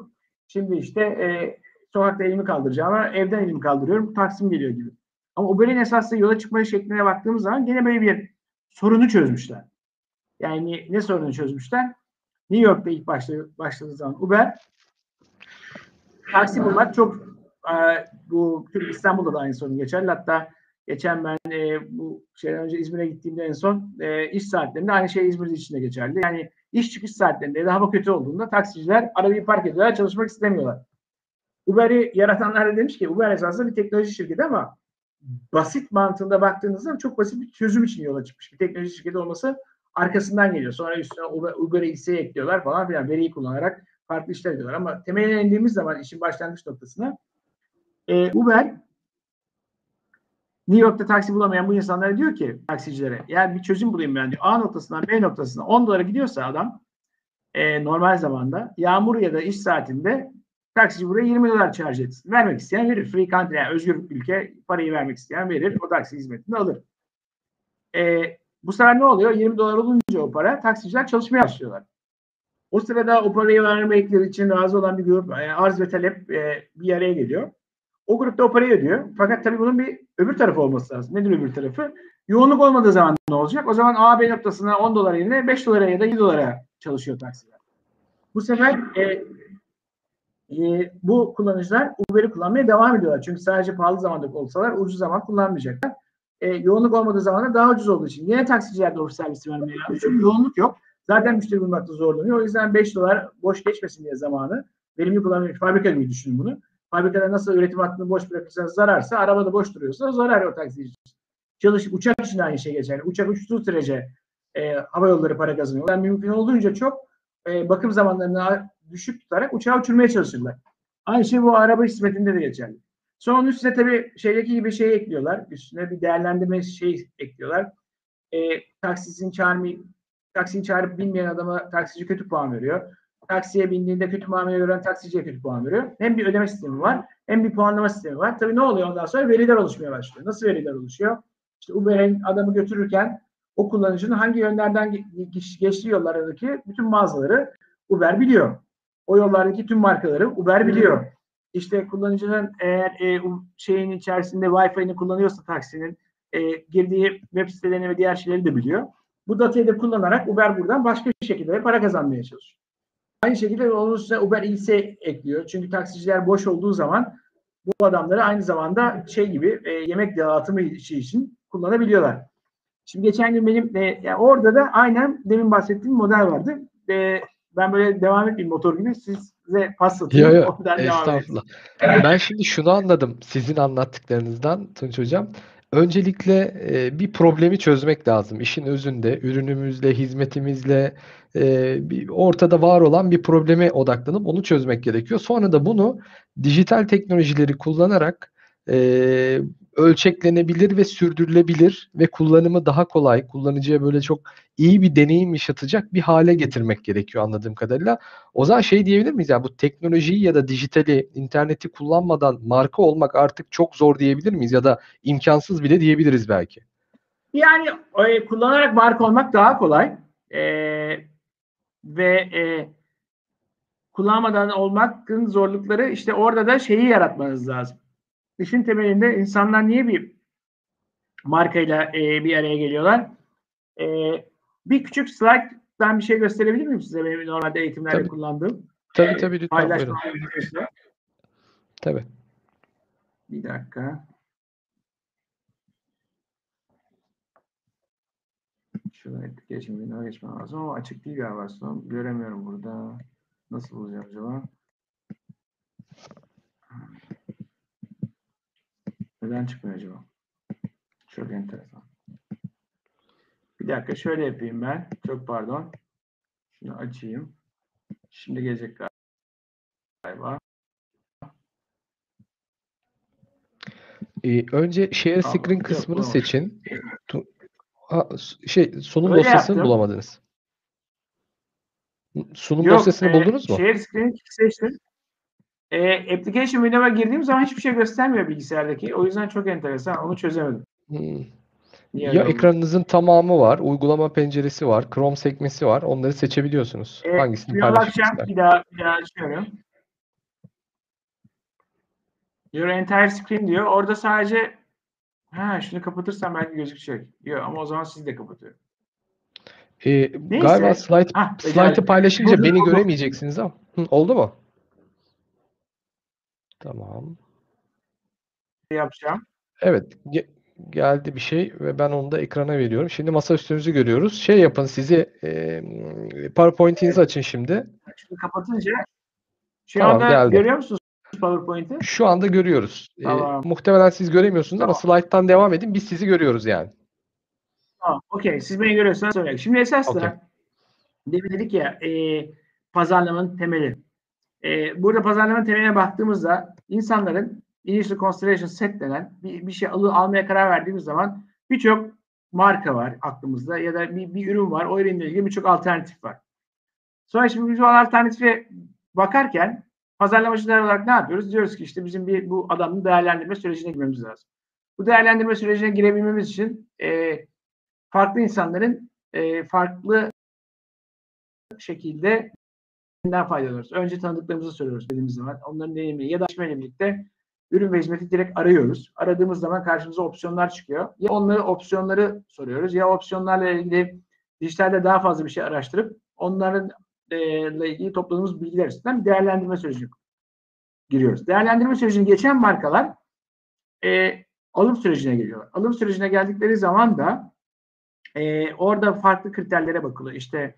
Şimdi işte sokakta elimi kaldıracağıma evden elimi kaldırıyorum. Taksim geliyor gibi. Ama Uber'in esasında yola çıkma şekline baktığımız zaman gene böyle bir sorunu çözmüşler. Yani ne sorunu çözmüşler? New York'ta ilk başladığı zaman Uber taksi bulmak çok bu İstanbul'da da aynı sorun geçerli. Hatta geçen ben bu şeyden önce İzmir'e gittiğimde en son iş saatlerinde aynı şey İzmir için de geçerli. Yani iş çıkış saatlerinde ya da hava kötü olduğunda taksiciler arabayı park ediyorlar, çalışmak istemiyorlar. Uber'i yaratanlar da demiş ki Uber esasında bir teknoloji şirketi ama basit mantığında baktığınızda çok basit bir çözüm için yola çıkmış. Bir teknoloji şirketi olması arkasından geliyor. Sonra üstüne Uber'e X'e ekliyorlar falan filan. Veriyi kullanarak farklı işler ediyorlar. Ama temeline indiğimiz zaman işin başlangıç noktasına Uber New York'ta taksi bulamayan bu insanlara diyor ki taksicilere yani bir çözüm bulayım ben diyor. A noktasından B noktasına 10 dolara gidiyorsa adam normal zamanda yağmur ya da iş saatinde taksici buraya 20 dolar charge etsin. Vermek isteyen verir. Free country yani özgür ülke parayı vermek isteyen verir. O taksi hizmetini alır. Bu sefer ne oluyor? 20 dolar olunca o para taksiciler çalışmaya başlıyorlar. O sırada o parayı vermekleri için razı olan bir grup arz ve talep bir araya geliyor. O grupta o parayı ödüyor. Fakat tabii bunun bir öbür tarafı olması lazım. Nedir öbür tarafı? Yoğunluk olmadığı zaman ne olacak? O zaman A, B noktasına 10 dolar yerine 5 dolara ya da 7 dolara çalışıyor taksiler. Bu sefer bu kullanıcılar Uber'i kullanmaya devam ediyorlar. Çünkü sadece pahalı zamanda olsalar ucuz zaman kullanmayacaklar. Yoğunluk olmadığı zaman da daha ucuz olduğu için. Yine taksiciler de o servisi vermeye lazım. Çünkü yoğunluk yok. Zaten müşteri bulmakta zorlanıyor. O yüzden 5 dolar boş geçmesin diye zamanı verimli kullanmıyor. Fabrika gibi düşünün bunu. Fabrikada nasıl üretim hattını boş bırakırsanız zararsa, arabada boş duruyorsa zarar o taksici. Uçak için aynı şey geçerli. Uçak uçtuğu sürece hava yolları para kazanıyor. Yani mümkün olduğunca çok bakım zamanlarını düşük tutarak uçağı uçurmaya çalışırlar. Aynı şey bu araba hizmetinde de geçerli. Sonra onun üstüne tabii şeydeki gibi şey ekliyorlar. Üstüne bir değerlendirme şey ekliyorlar. Taksisini çağırıp bilmeyen adama taksici kötü puan veriyor. Taksiye bindiğinde kötü muamele gören taksiciye kötü puan veriyor. Hem bir ödeme sistemi var hem bir puanlama sistemi var. Tabii ne oluyor ondan sonra? Veriler oluşmaya başlıyor. Nasıl veriler oluşuyor? İşte Uber'in adamı götürürken o kullanıcının hangi yönlerden geçtiği yollardaki bütün mağazaları Uber biliyor. O yollardaki tüm markaları Uber biliyor. İşte kullanıcının eğer şeyin içerisinde Wi-Fi'ni kullanıyorsa taksinin girdiği web sitelerini ve diğer şeyleri de biliyor. Bu datayı da kullanarak Uber buradan başka bir şekilde para kazanmaya çalışıyor. Aynı şekilde onun üstüne Uber Eats'e ekliyor. Çünkü taksiciler boş olduğu zaman bu adamları aynı zamanda şey gibi yemek dağıtımı işi için kullanabiliyorlar. Şimdi geçen gün benim yani orada da aynen demin bahsettiğim model vardı. Ben böyle devam etmeyeyim motor gibi size pas atayım. Yok, Oradan devam estağfurullah. Ben şimdi şunu anladım sizin anlattıklarınızdan Tunç Hocam. Öncelikle bir problemi çözmek lazım. İşin özünde, ürünümüzle, hizmetimizle bir ortada var olan bir probleme odaklanıp onu çözmek gerekiyor. Sonra da bunu dijital teknolojileri kullanarak ölçeklenebilir ve sürdürülebilir ve kullanımı daha kolay, kullanıcıya böyle çok iyi bir deneyim yaşatacak bir hale getirmek gerekiyor anladığım kadarıyla. O zaman şey diyebilir miyiz ya bu teknolojiyi ya da dijitali, interneti kullanmadan marka olmak artık çok zor diyebilir miyiz ya da imkansız bile diyebiliriz belki. Yani kullanarak marka olmak daha kolay ve kullanmadan olmakın zorlukları işte orada da şeyi yaratmanız lazım. İşin temelinde insanlar niye bir markayla bir araya geliyorlar? Bir küçük slide'dan bir şey gösterebilir miyim size benim normalde eğitimlerde Tabii. kullandığım? Tabii lütfen buyurun. Tabii. Bir dakika. Şuradan geçmem lazım ama açık değil galiba. Göremiyorum burada. Nasıl bulacağım acaba? Neden çıkmıyor acaba? Çok enteresan. Bir dakika şöyle yapayım ben. Çok pardon. Şunu açayım. Şimdi gelecek galiba. Önce share screen kısmını seçin. Sunum Öyle dosyasını yaptım. bulamadınız. Sunum dosyasını buldunuz mu? Share screen'i seçtim. Application window'a girdiğim zaman hiçbir şey göstermiyor bilgisayardaki. O yüzden çok enteresan. Onu çözemedim. Ya ekranınızın tamamı var, uygulama penceresi var, Chrome sekmesi var. Onları seçebiliyorsunuz. Hangisini Bir paylaşmak bakacağım. ister? Bir daha açıyorum. Your entire screen diyor. Orada sadece şunu kapatırsam belki gözükecek. Yok ama o zaman sizi de kapatıyor. Galiba Neyse. slide'ı paylaşınca Burada beni oldu. göremeyeceksiniz ama. Oldu mu? Tamam. Yapacağım. Evet, geldi bir şey ve ben onu da ekrana veriyorum. Şimdi masaüstünüzü görüyoruz. Şey yapın, PowerPoint'inizi açın şimdi. Şunu kapatınca şu Tamam, anda geldi. görüyor musunuz PowerPoint'i? Şu anda görüyoruz. Tamam. Muhtemelen siz göremiyorsunuz ama Tamam. slide'tan devam edin. Biz sizi görüyoruz yani. Tamam. Okey. Siz beni görüyorsanız söyle. Şimdi esas Okey. da demin dedik ya pazarlamanın temeli. Burada pazarlamanın temeline baktığımızda insanların initial consideration set denen bir şey almaya karar verdiğimiz zaman birçok marka var aklımızda ya da bir ürün var. O ürünle ilgili birçok alternatif var. Sonra şimdi biz o alternatife bakarken pazarlamacılar olarak ne yapıyoruz? Diyoruz ki işte bizim bu adamın değerlendirme sürecine girmemiz lazım. Bu değerlendirme sürecine girebilmemiz için farklı insanların farklı şekilde faydalanıyoruz. Önce tanıdıklarımızı soruyoruz dediğimiz zaman. Onların deneyimini ya da açmayla birlikte ürün ve hizmeti direkt arıyoruz. Aradığımız zaman karşımıza opsiyonlar çıkıyor. Ya onları opsiyonları soruyoruz ya opsiyonlarla ilgili dijitalde daha fazla bir şey araştırıp onların ilgili topladığımız bilgiler üstünden bir değerlendirme sürecine giriyoruz. Değerlendirme sürecini geçen markalar alım sürecine geliyorlar. Alım sürecine geldikleri zaman da orada farklı kriterlere bakılıyor. İşte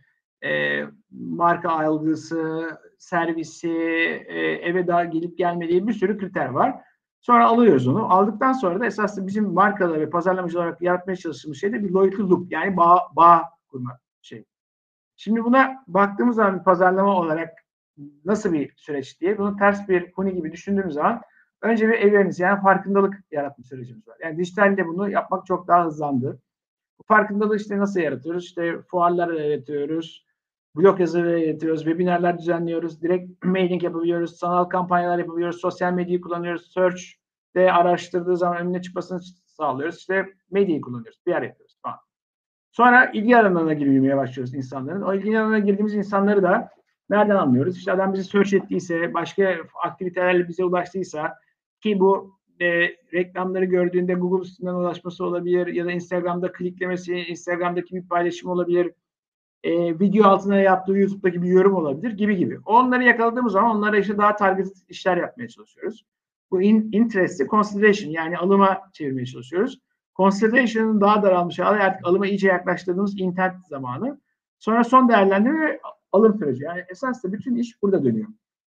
marka algısı, servisi, eve daha gelip gelmediği bir sürü kriter var. Sonra alıyoruz onu. Aldıktan sonra da esasında bizim markalar ve pazarlamacı olarak yaratmaya çalıştığımız şey de bir loyalty loop, yani bağ kurma şey. Şimdi buna baktığımız zaman bir pazarlama olarak nasıl bir süreç diye bunu ters bir huni gibi düşündüğümüz zaman önce bir awareness, yani farkındalık yaratma sürecimiz var. Yani dijitalde bunu yapmak çok daha hızlandı. Bu farkındalığı işte nasıl yaratıyoruz? İşte fuarlar yaratıyoruz, blog yazıları yaratıyoruz, webinarlar düzenliyoruz, direkt mailing yapabiliyoruz, sanal kampanyalar yapabiliyoruz, sosyal medyayı kullanıyoruz, search'te araştırdığı zaman önüne çıkmasını sağlıyoruz. İşte medyayı kullanıyoruz, PR yapıyoruz falan. Sonra ilgi alanına girmeye başlıyoruz insanların. O ilgi alanına girdiğimiz insanları da nereden anlıyoruz? İşte adam bizi search ettiyse, başka aktivitelerle bize ulaştıysa, ki bu reklamları gördüğünde Google üstünden ulaşması olabilir ya da Instagram'da kliklemesi, Instagram'daki bir paylaşım olabilir, video altına yaptığı YouTube'daki bir yorum olabilir gibi. Onları yakaladığımız zaman onlara işte daha target işler yapmaya çalışıyoruz. Bu interest'i consideration, yani alıma çevirmeye çalışıyoruz. Consideration'ın daha daralmış hali, artık alıma iyice yaklaştırdığımız intent zamanı. Sonra son değerlendirme ve alım süreci. Yani esasında bütün iş burada dönüyor.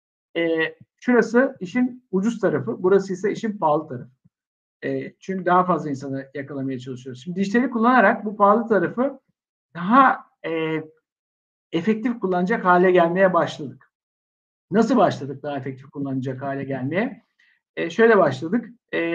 Şurası işin ucuz tarafı, burası ise işin pahalı tarafı. Çünkü daha fazla insanı yakalamaya çalışıyoruz. Şimdi dijitali kullanarak bu pahalı tarafı daha efektif kullanacak hale gelmeye başladık. Nasıl başladık daha efektif kullanacak hale gelmeye? Şöyle başladık.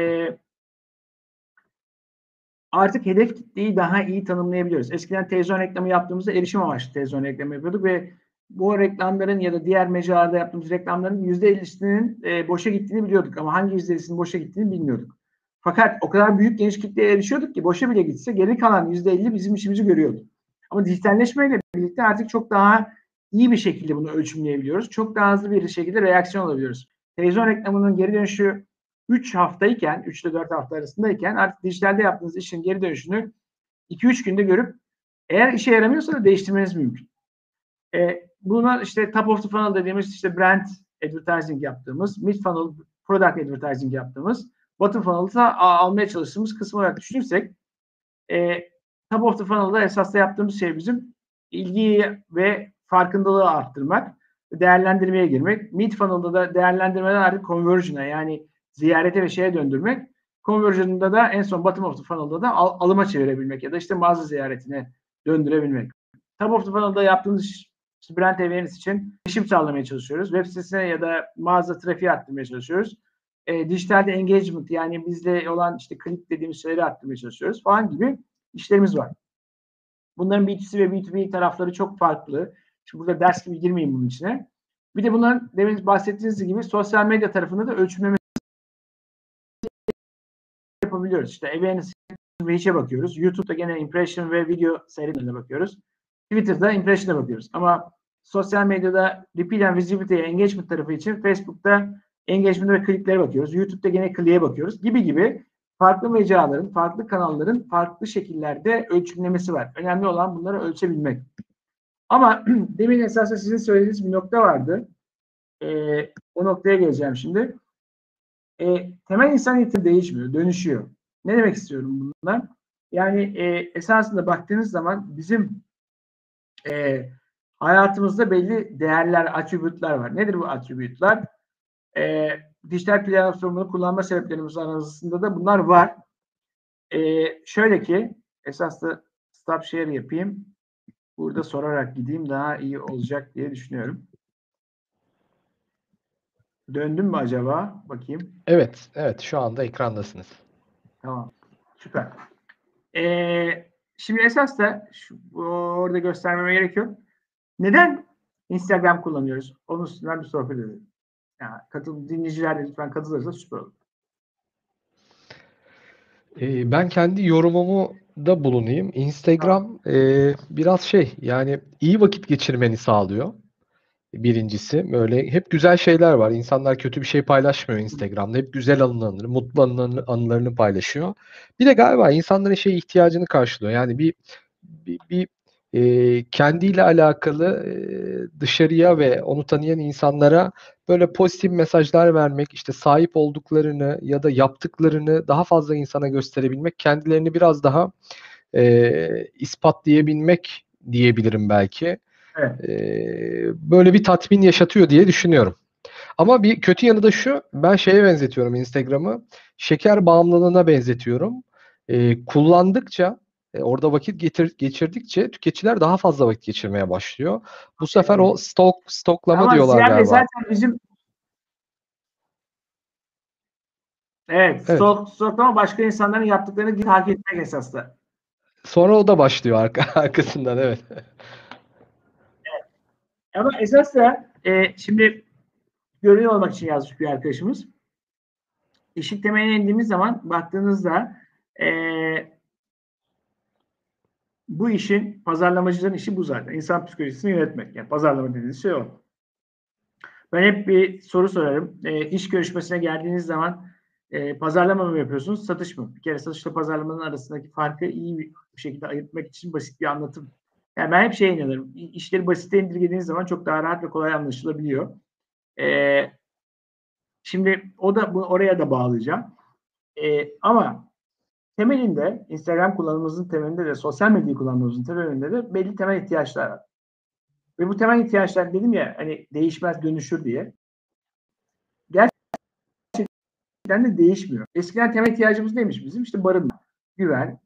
Artık hedef kitleyi daha iyi tanımlayabiliyoruz. Eskiden televizyon reklamı yaptığımızda erişim amaçlı televizyon reklamı yapıyorduk ve bu reklamların ya da diğer mecralarda yaptığımız reklamların %50'sinin boşa gittiğini biliyorduk ama hangi %50'sinin boşa gittiğini bilmiyorduk. Fakat o kadar büyük geniş kitleye erişiyorduk ki boşa bile gitse geri kalan %50 bizim işimizi görüyordu. Ama dijitalleşmeyle birlikte artık çok daha iyi bir şekilde bunu ölçümleyebiliyoruz. Çok daha hızlı bir şekilde reaksiyon alabiliyoruz. Televizyon reklamının geri dönüşü 3 haftayken, 3 ile 4 hafta arasındayken artık dijitalde yaptığınız işin geri dönüşünü 2-3 günde görüp eğer işe yaramıyorsa da değiştirmeniz mümkün. Buna işte top of the funnel dediğimiz işte brand advertising yaptığımız, mid funnel product advertising yaptığımız, bottom funnel'da almaya çalıştığımız kısmı olarak düşünürsek top of the funnel'da esasda yaptığımız şey bizim ilgiyi ve farkındalığı arttırmak, değerlendirmeye girmek. Mid funnel'da da değerlendirmeden artık conversion'a, yani ziyarete ve şeye döndürmek. Conversion'da da en son bottom of the funnel'da da alıma çevirebilmek ya da işte mağaza ziyaretine döndürebilmek. Top of the funnel'da yaptığımız işte brand awareness için erişim sağlamaya çalışıyoruz. Web sitesine ya da mağaza trafiği arttırmaya çalışıyoruz. Dijitalde engagement, yani bizde olan işte click dediğimiz şeyleri arttırmaya çalışıyoruz falan gibi işlerimiz var. Bunların B2C ve B2B tarafları çok farklı. Şimdi burada ders gibi girmeyeyim bunun içine. Bir de bunların demin bahsettiğiniz gibi sosyal medya tarafında da ölçümleme yapabiliyoruz. İşte awareness ve reach'e bakıyoruz. YouTube'da gene impression ve video seyretlerine bakıyoruz. Twitter'da impression'a bakıyoruz. Ama sosyal medyada repeat and visibility'ye engagement tarafı için Facebook'ta Engagement'a ve kliklere bakıyoruz. YouTube'da gene kliğe bakıyoruz. Gibi gibi farklı mecraların, farklı kanalların farklı şekillerde ölçümlemesi var. Önemli olan bunları ölçebilmek. Ama demin esasında sizin söylediğiniz bir nokta vardı. O noktaya geleceğim şimdi. Temel insan eğitimi değişmiyor, dönüşüyor. Ne demek istiyorum bundan? Yani esasında baktığınız zaman bizim hayatımızda belli değerler, attribütler var. Nedir bu attribütler? Dijital platformunu kullanma sebeplerimiz arasında da bunlar var. Şöyle ki, esasında stop share yapayım. Burada sorarak gideyim, daha iyi olacak diye düşünüyorum. Döndüm mü acaba? Bakayım. Evet, evet şu anda ekrandasınız. Tamam. Süper. Şimdi esas da orada göstermeme gerek yok. Neden Instagram kullanıyoruz? Onun üstünden bir sohbet edelim. Yani dinleyiciler de lütfen katılırsa süper olur. Ben kendi yorumumu da bulunayım. Instagram biraz yani iyi vakit geçirmeni sağlıyor. Birincisi böyle hep güzel şeyler var. İnsanlar kötü bir şey paylaşmıyor Instagram'da. Hep güzel anılarını, mutlu anılarını paylaşıyor. Bir de galiba insanların ihtiyacını karşılıyor. Yani kendiyle alakalı dışarıya ve onu tanıyan insanlara böyle pozitif mesajlar vermek, işte sahip olduklarını ya da yaptıklarını daha fazla insana gösterebilmek, kendilerini biraz daha ispatlayabilmek diyebilirim belki. Evet. Böyle bir tatmin yaşatıyor diye düşünüyorum. Ama bir kötü yanı da şu, ben şeye benzetiyorum Instagram'ı, şeker bağımlılığına benzetiyorum. Kullandıkça, orada vakit geçirdikçe tüketiciler daha fazla vakit geçirmeye başlıyor. Bu sefer o stoklama Ama diyorlar Ziya Bey galiba. zaten bizim Evet. stoklama başka insanların yaptıklarını takip etmek esaslı. Sonra o da başlıyor arkasından, evet. Ama esas da şimdi görünüyor olmak için yazmış bir arkadaşımız. İşin temeline indiğimiz zaman baktığınızda bu işin pazarlamacıların işi bu zaten. İnsan psikolojisini yönetmek. Yani pazarlama dediğiniz şey o. Ben hep bir soru sorarım. İş görüşmesine geldiğiniz zaman pazarlama mı yapıyorsunuz, satış mı? Bir kere satışla pazarlamanın arasındaki farkı iyi bir şekilde ayırtmak için basit bir anlatım. Yani ben hep inanırım. İşleri basite indirgediğiniz zaman çok daha rahat ve kolay anlaşılabiliyor. Şimdi oraya da bağlayacağım. Ama temelinde Instagram kullanımımızın temelinde de sosyal medyayı kullanmamızın temelinde de belli temel ihtiyaçlar var. Ve bu temel ihtiyaçlar dedim ya hani değişmez dönüşür diye. Gerçekten de değişmiyor. Eskiden temel ihtiyacımız neymiş bizim? İşte barınma, güven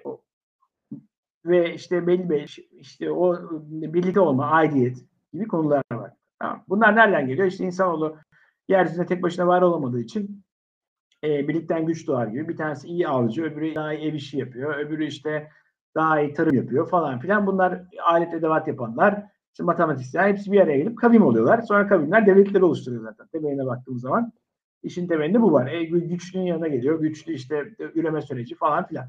ve işte belli işte o birlikte olma, aidiyet gibi konular var. Tamam. Bunlar nereden geliyor? İşte insanoğlu yeryüzünde tek başına var olamadığı için birlikten güç doğar gibi. Bir tanesi iyi avcı, öbürü daha iyi ev işi yapıyor, öbürü işte daha iyi tarım yapıyor falan filan. Bunlar alet edevat yapanlar, işte matematikçiler hepsi bir araya gelip kavim oluyorlar. Sonra kavimler devletleri oluşturuyor zaten. Temeline baktığımız zaman işin temelinde bu var. Güçlünün yanına geliyor. Güçlü işte üreme süreci falan filan.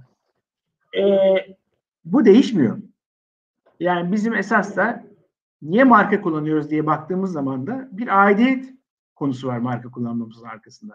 Bu değişmiyor. Yani bizim esas da niye marka kullanıyoruz diye baktığımız zaman da bir aidiyet konusu var marka kullanmamızın arkasında.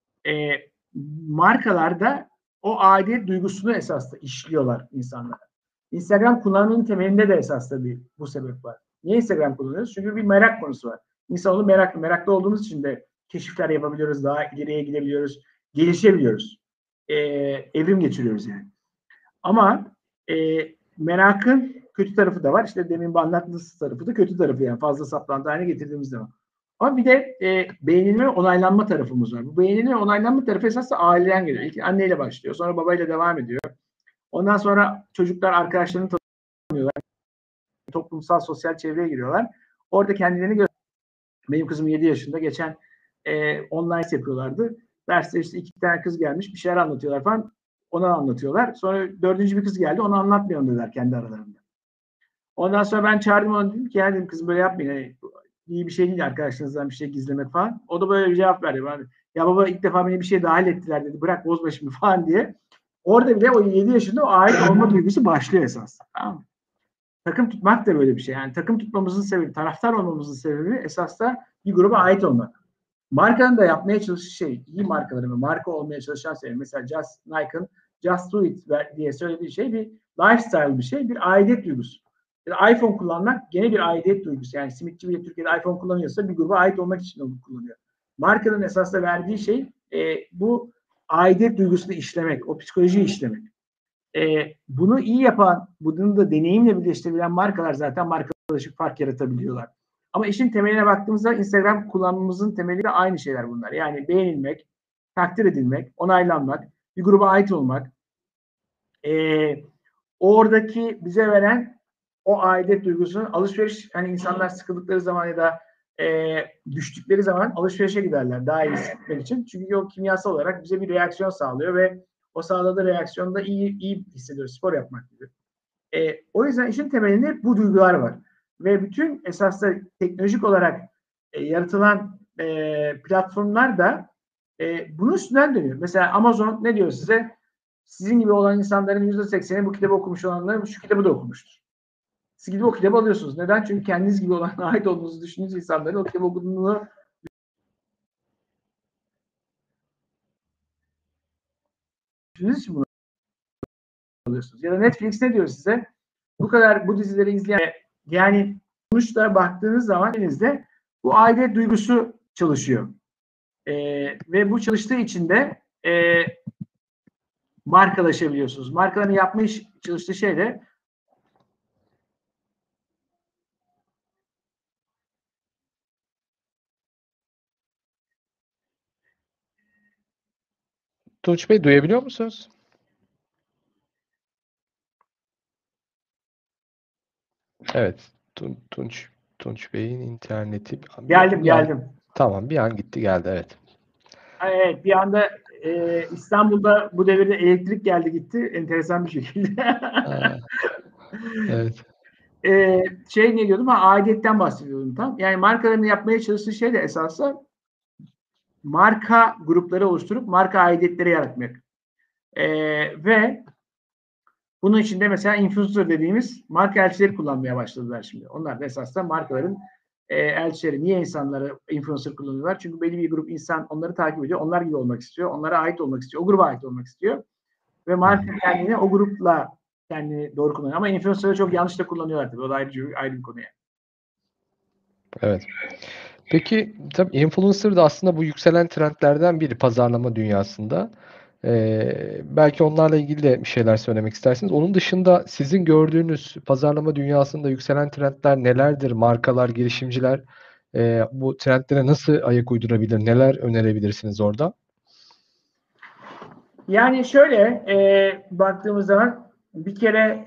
Markalarda o aidiyet duygusunu esasında işliyorlar insanlara. Instagram kullanımının temelinde de esasında bu sebep var. Niye Instagram kullanıyoruz? Çünkü bir merak konusu var. İnsanoğlu meraklı. Meraklı olduğumuz için de keşifler yapabiliyoruz, daha ileriye gidebiliyoruz, gelişebiliyoruz. Evrim geçiriyoruz yani. Ama merakın kötü tarafı da var. İşte demin anlattığınız tarafı da kötü tarafı yani fazla saplantı haline getirdiğimiz zaman. Ama bir de beğenilme ve onaylanma tarafımız var. Bu beğenilme ve onaylanma tarafı esasında aileden geliyor. İlk anneyle başlıyor. Sonra babayla devam ediyor. Ondan sonra çocuklar arkadaşlarını tanıyorlar. Toplumsal, sosyal çevreye giriyorlar. Orada kendilerini gösteriyorlar. Benim kızım 7 yaşında. Geçen online yapıyorlardı. Derste işte 2 tane kız gelmiş. Bir şeyler anlatıyorlar falan. Ona anlatıyorlar. Sonra 4. bir kız geldi. Ona anlatmayalım dediler kendi aralarında. Ondan sonra ben çağırdım onu, dedim ki ya dedim kızım böyle yapmayın. Yani, iyi bir şey değil arkadaşlarınızdan bir şey gizlemek falan. O da böyle bir cevap verdi. Yani, ya baba ilk defa beni bir şey dahil ettiler dedi. Bırak bozma şimdi falan diye. Orada bile o 7 yaşında o ait olma duygusu başlıyor esas. Tamam mı? Takım tutmak da böyle bir şey. Yani takım tutmamızın sebebi, taraftar olmamızın sebebi esas da bir gruba ait olmak. Markanın da yapmaya çalıştığı şey, iyi markaların ve marka olmaya çalışan şey, mesela Nike'ın Just Do It diye söylediği şey bir lifestyle bir şey, bir aidiyet duygusu. Yani iPhone kullanmak gene bir aidiyet duygusu. Yani simitçi bile Türkiye'de iPhone kullanıyorsa bir gruba ait olmak için onu kullanıyor. Markanın esasında verdiği şey bu aidiyet duygusunu işlemek, o psikolojiyi işlemek. Bunu iyi yapan, bunu da deneyimle birleştirebilen markalar zaten markalaşıp fark yaratabiliyorlar. Ama işin temeline baktığımızda Instagram kullanmamızın temeli de aynı şeyler bunlar. Yani beğenilmek, takdir edilmek, onaylanmak, bir gruba ait olmak, oradaki bize veren o aidiyet duygusunu alışveriş, hani insanlar sıkıldıkları zaman ya da düştükleri zaman alışverişe giderler daha iyi hissetmek için. Çünkü o kimyasal olarak bize bir reaksiyon sağlıyor ve o sağladığı reaksiyonda iyi hissediyoruz spor yapmak gibi. O yüzden işin temelinde bu duygular var. Ve bütün esasında teknolojik olarak yaratılan platformlar da bunun üstünden dönüyor. Mesela Amazon ne diyor size? Sizin gibi olan insanların %80'i bu kitabı okumuş olanlar şu kitabı da okumuştur. Siz gidip o kitabı alıyorsunuz. Neden? Çünkü kendiniz gibi olan, ait olduğunuzu düşündüğünüz insanların o kitabı okuduğunu düşündüğünüz için bunu alıyorsunuz. Ya da Netflix ne diyor size? Bu kadar bu dizileri izleyen, yani sonuçta baktığınız zaman elinizde bu aidiyet duygusu çalışıyor. Ve bu çalıştığı için de markalaşabiliyorsunuz. Markaların yapmaya çalıştığı şey de Tunç Bey duyabiliyor musunuz? Evet. Tunç Bey'in interneti geldim. Tamam, bir an gitti geldi, evet. Evet, bir anda İstanbul'da bu devirde elektrik geldi gitti enteresan bir şekilde. Evet. Ne diyordum? Aidiyetten bahsediyordum tam. Yani markaların yapmaya çalıştığı şey de esasında marka grupları oluşturup marka aidiyetleri yaratmak. Ve bunun için de mesela influencer dediğimiz marka elçileri kullanmaya başladılar şimdi. Onlar da esasında markaların elçileri. Niye insanları influencer kullanıyorlar? Çünkü belli bir grup insan onları takip ediyor. Onlar gibi olmak istiyor. Onlara ait olmak istiyor. O gruba ait olmak istiyor. Ve marka kendini o grupla kendini doğru kullanıyor. Ama influencer'ı çok yanlış da kullanıyorlar tabii. O da ayrı bir konu yani. Evet. Peki tabii influencer da aslında bu yükselen trendlerden biri pazarlama dünyasında. Belki onlarla ilgili de bir şeyler söylemek istersiniz. Onun dışında sizin gördüğünüz pazarlama dünyasında yükselen trendler nelerdir? Markalar, girişimciler bu trendlere nasıl ayak uydurabilir? Neler önerebilirsiniz orada? Yani şöyle baktığımız zaman bir kere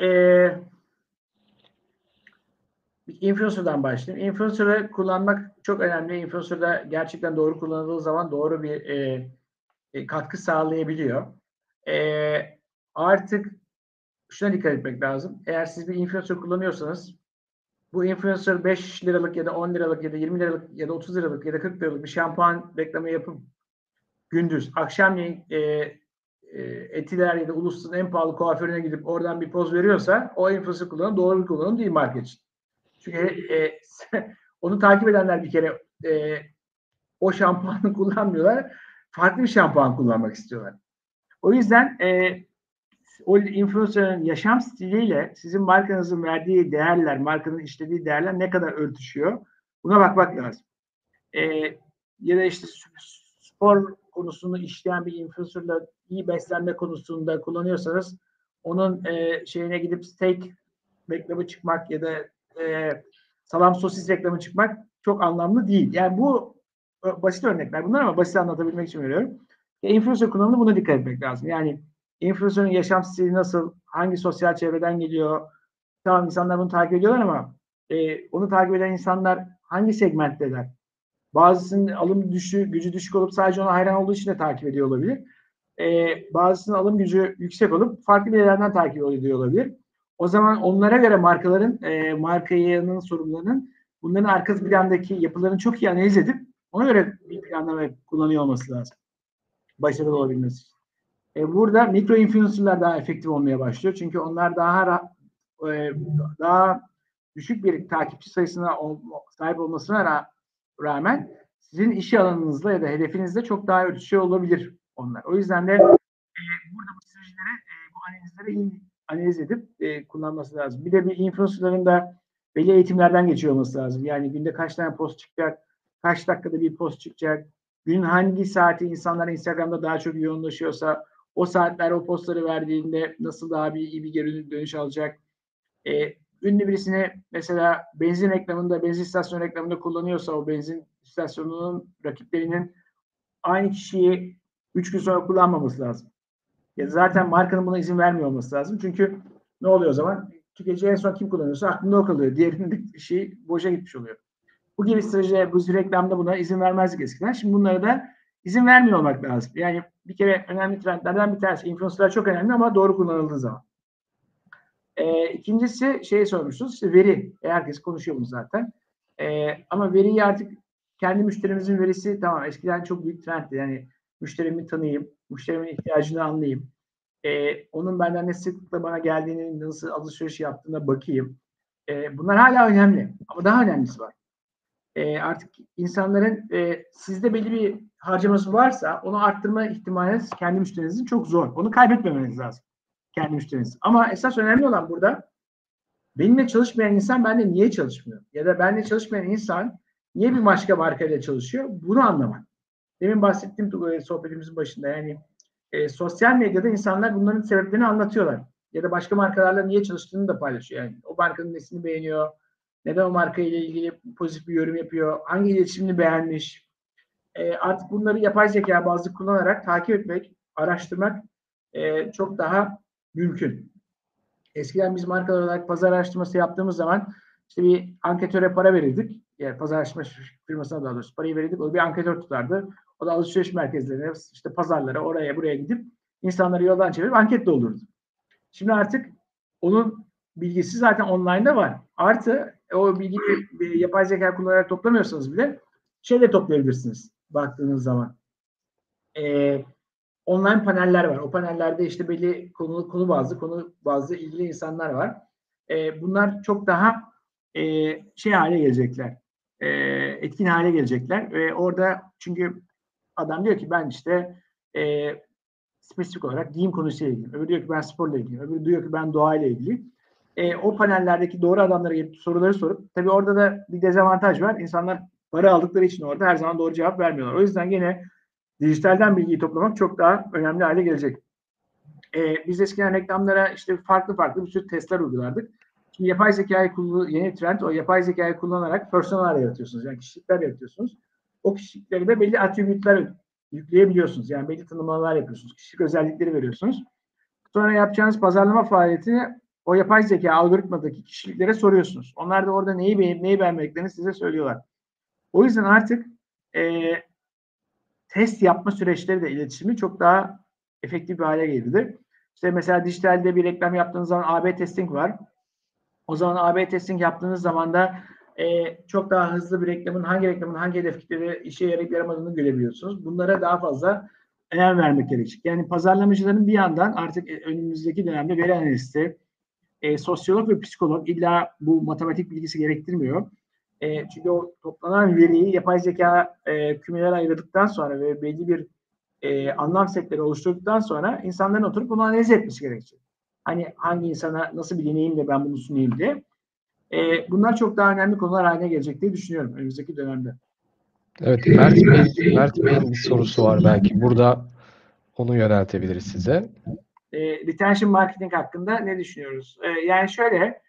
influencer'dan başlayayım. Influencer'ı kullanmak çok önemli. Influencer'da gerçekten doğru kullanıldığı zaman doğru bir katkı sağlayabiliyor. Artık şuna dikkat etmek lazım. Eğer siz bir influencer kullanıyorsanız bu influencer 5 liralık ya da 10 liralık ya da 20 liralık ya da 30 liralık ya da 40 liralık bir şampuan reklamı yapıp gündüz akşamleyin Etiler ya da Ulus'un en pahalı kuaförüne gidip oradan bir poz veriyorsa o influencer kullanım doğru bir kullanım değil marka için. Çünkü onu takip edenler bir kere o şampuanı kullanmıyorlar. Farklı bir şampuan kullanmak istiyorlar. O yüzden o influencer'ın yaşam stiliyle sizin markanızın verdiği değerler, markanın işlediği değerler ne kadar örtüşüyor? Buna bakmak lazım. Ya da işte spor konusunu işleyen bir influencer'la iyi beslenme konusunda kullanıyorsanız onun şeyine gidip steak reklamı çıkmak ya da salam sosis reklamı çıkmak çok anlamlı değil. Yani bu basit örnekler bunlar ama basit anlatabilmek için veriyorum. Influencer kullanımında buna dikkat etmek lazım. Yani influencer'ın yaşam stili nasıl, hangi sosyal çevreden geliyor? Tamam insanlar bunu takip ediyorlar ama onu takip eden insanlar hangi segmentteler? Bazısının alım gücü düşük olup sadece ona hayran olduğu için de takip ediyor olabilir. Bazısının alım gücü yüksek olup farklı bir yerlerden takip ediyor olabilir. O zaman onlara göre markaların, markanın sorumlularının bunların arka plandaki yapılarını çok iyi analiz edip ona göre bir planlama kullanıyor olması lazım. Başarılı olabilmesi için. Burada mikro influencer'lar daha efektif olmaya başlıyor. Çünkü onlar daha düşük bir takipçi sayısına sahip olmasına rağmen sizin iş alanınızla ya da hedefinizle çok daha örtüşüyor olabilir onlar. O yüzden de burada bu stratejileri, bu analizleri iyi analiz edip kullanması lazım. Bir de bir influencer'ların da belli eğitimlerden geçiyor olması lazım. Yani günde kaç tane post çıkacak, kaç dakikada bir post çıkacak, günün hangi saati insanlar Instagram'da daha çok yoğunlaşıyorsa o saatler o postları verdiğinde nasıl daha iyi bir geri dönüş alacak. Ünlü birisini mesela benzin reklamında, benzin istasyonu reklamında kullanıyorsa o benzin istasyonunun rakiplerinin aynı kişiyi 3 gün sonra kullanmaması lazım. Ya zaten markanın buna izin vermiyor olması lazım. Çünkü ne oluyor o zaman? Tüketici en son kim kullanıyorsa aklında o kalıyor. Diğerinin şeyi boşa gitmiş oluyor. Bu gibi stratejiler, bu reklamda buna izin vermezdik eskiden. Şimdi bunlara da izin vermiyor olmak lazım. Yani bir kere önemli trendlerden bir tanesi. Influencer'lar çok önemli ama doğru kullanıldığı zaman. İkincisi şey sormuşsunuz. İşte veri. Herkes konuşuyor bunu zaten. Ama veriyi artık kendi müşterimizin verisi tamam. Eskiden çok büyük trendti. Yani müşterimi tanıyayım. Müşterimin ihtiyacını anlayayım. Onun benden ne sıklıkla bana geldiğini, nasıl alışveriş yaptığına bakayım. Bunlar hala önemli. Ama daha önemlisi var. Artık insanların sizde belli bir harcaması varsa onu arttırma ihtimaliniz kendi müşterinizin çok zor. Onu kaybetmemeniz lazım. Kendi müşteriniz. Ama esas önemli olan burada benimle çalışmayan insan benimle niye çalışmıyor? Ya da benimle çalışmayan insan niye bir başka markayla çalışıyor? Bunu anlamak. Demin bahsettiğim sohbetimizin başında yani sosyal medyada insanlar bunların sebeplerini anlatıyorlar. Ya da başka markalarla niye çalıştığını da paylaşıyor. Yani o markanın nesini beğeniyor, neden o markayla ilgili pozitif bir yorum yapıyor, hangi iletişimini beğenmiş. Artık bunları yapay zeka bazlı kullanarak takip etmek, araştırmak çok daha mümkün. Eskiden biz markalar olarak pazar araştırması yaptığımız zaman işte bir anketöre para verirdik. Yani pazar araştırma firmasına daha doğrusu parayı verirdik. O bir anketör tutardı. O da alışveriş merkezlerine, işte pazarlara, oraya buraya gidip insanları yoldan çevirip anket doldururdu. Şimdi artık onun bilgisi zaten online'da var. Artı o bilgiyi yapay zeka kullanarak toplamıyorsanız bile şeyle toplayabilirsiniz baktığınız zaman. Online paneller var. O panellerde işte belli konu bazlı ilgili insanlar var. Bunlar çok daha şey hale gelecekler. Etkin hale gelecekler. Ve orada çünkü adam diyor ki ben işte spesifik olarak giyim konusuyla ilgiliyim. Öbürü diyor ki ben sporla ilgiliyim. Öbürü diyor ki ben doğayla ilgiliyim. O panellerdeki doğru adamlara gelip soruları sorup tabii orada da bir dezavantaj var. İnsanlar para aldıkları için orada her zaman doğru cevap vermiyorlar. O yüzden gene dijitalden bilgiyi toplamak çok daha önemli hale gelecek. Biz eskiden reklamlara işte farklı bir sürü testler uygulardık. Şimdi yapay zekayı yeni trend o yapay zekayı kullanarak personel yaratıyorsunuz. Yani kişilikler yaratıyorsunuz. O kişiliklere de belli attribütler yükleyebiliyorsunuz. Yani belli tanımlamalar yapıyorsunuz. Kişilik özellikleri veriyorsunuz. Sonra yapacağınız pazarlama faaliyetini o yapay zeka algoritmadaki kişiliklere soruyorsunuz. Onlar da orada neyi beğenip neyi beğenmediklerini size söylüyorlar. O yüzden artık test yapma süreçleri de iletişimi çok daha efektif bir hale geldi. İşte mesela dijitalde bir reklam yaptığınız zaman A/B testing var. O zaman A/B testing yaptığınız zaman da çok daha hızlı bir reklamın hangi hedef kitlede işe yarayıp yaramadığını görebiliyorsunuz. Bunlara daha fazla önem vermek gerekecek. Yani pazarlamacıların bir yandan artık önümüzdeki dönemde veri analisti, sosyolog ve psikolog illa bu matematik bilgisi gerektirmiyor. Çünkü o toplanan veriyi yapay zeka kümelere ayırdıktan sonra ve belli bir anlam setleri oluşturduktan sonra insanların oturup bunu analiz etmesi gerekecek. Hani hangi insana nasıl bir deneyimle ben bunu sunayım diye. Bunlar çok daha önemli konular haline gelecek diye düşünüyorum önümüzdeki dönemde. Evet, Mert Bey'in bir sorusu var belki. Burada onu yöneltebiliriz size. Retention marketing hakkında ne düşünüyoruz? Yani şöyle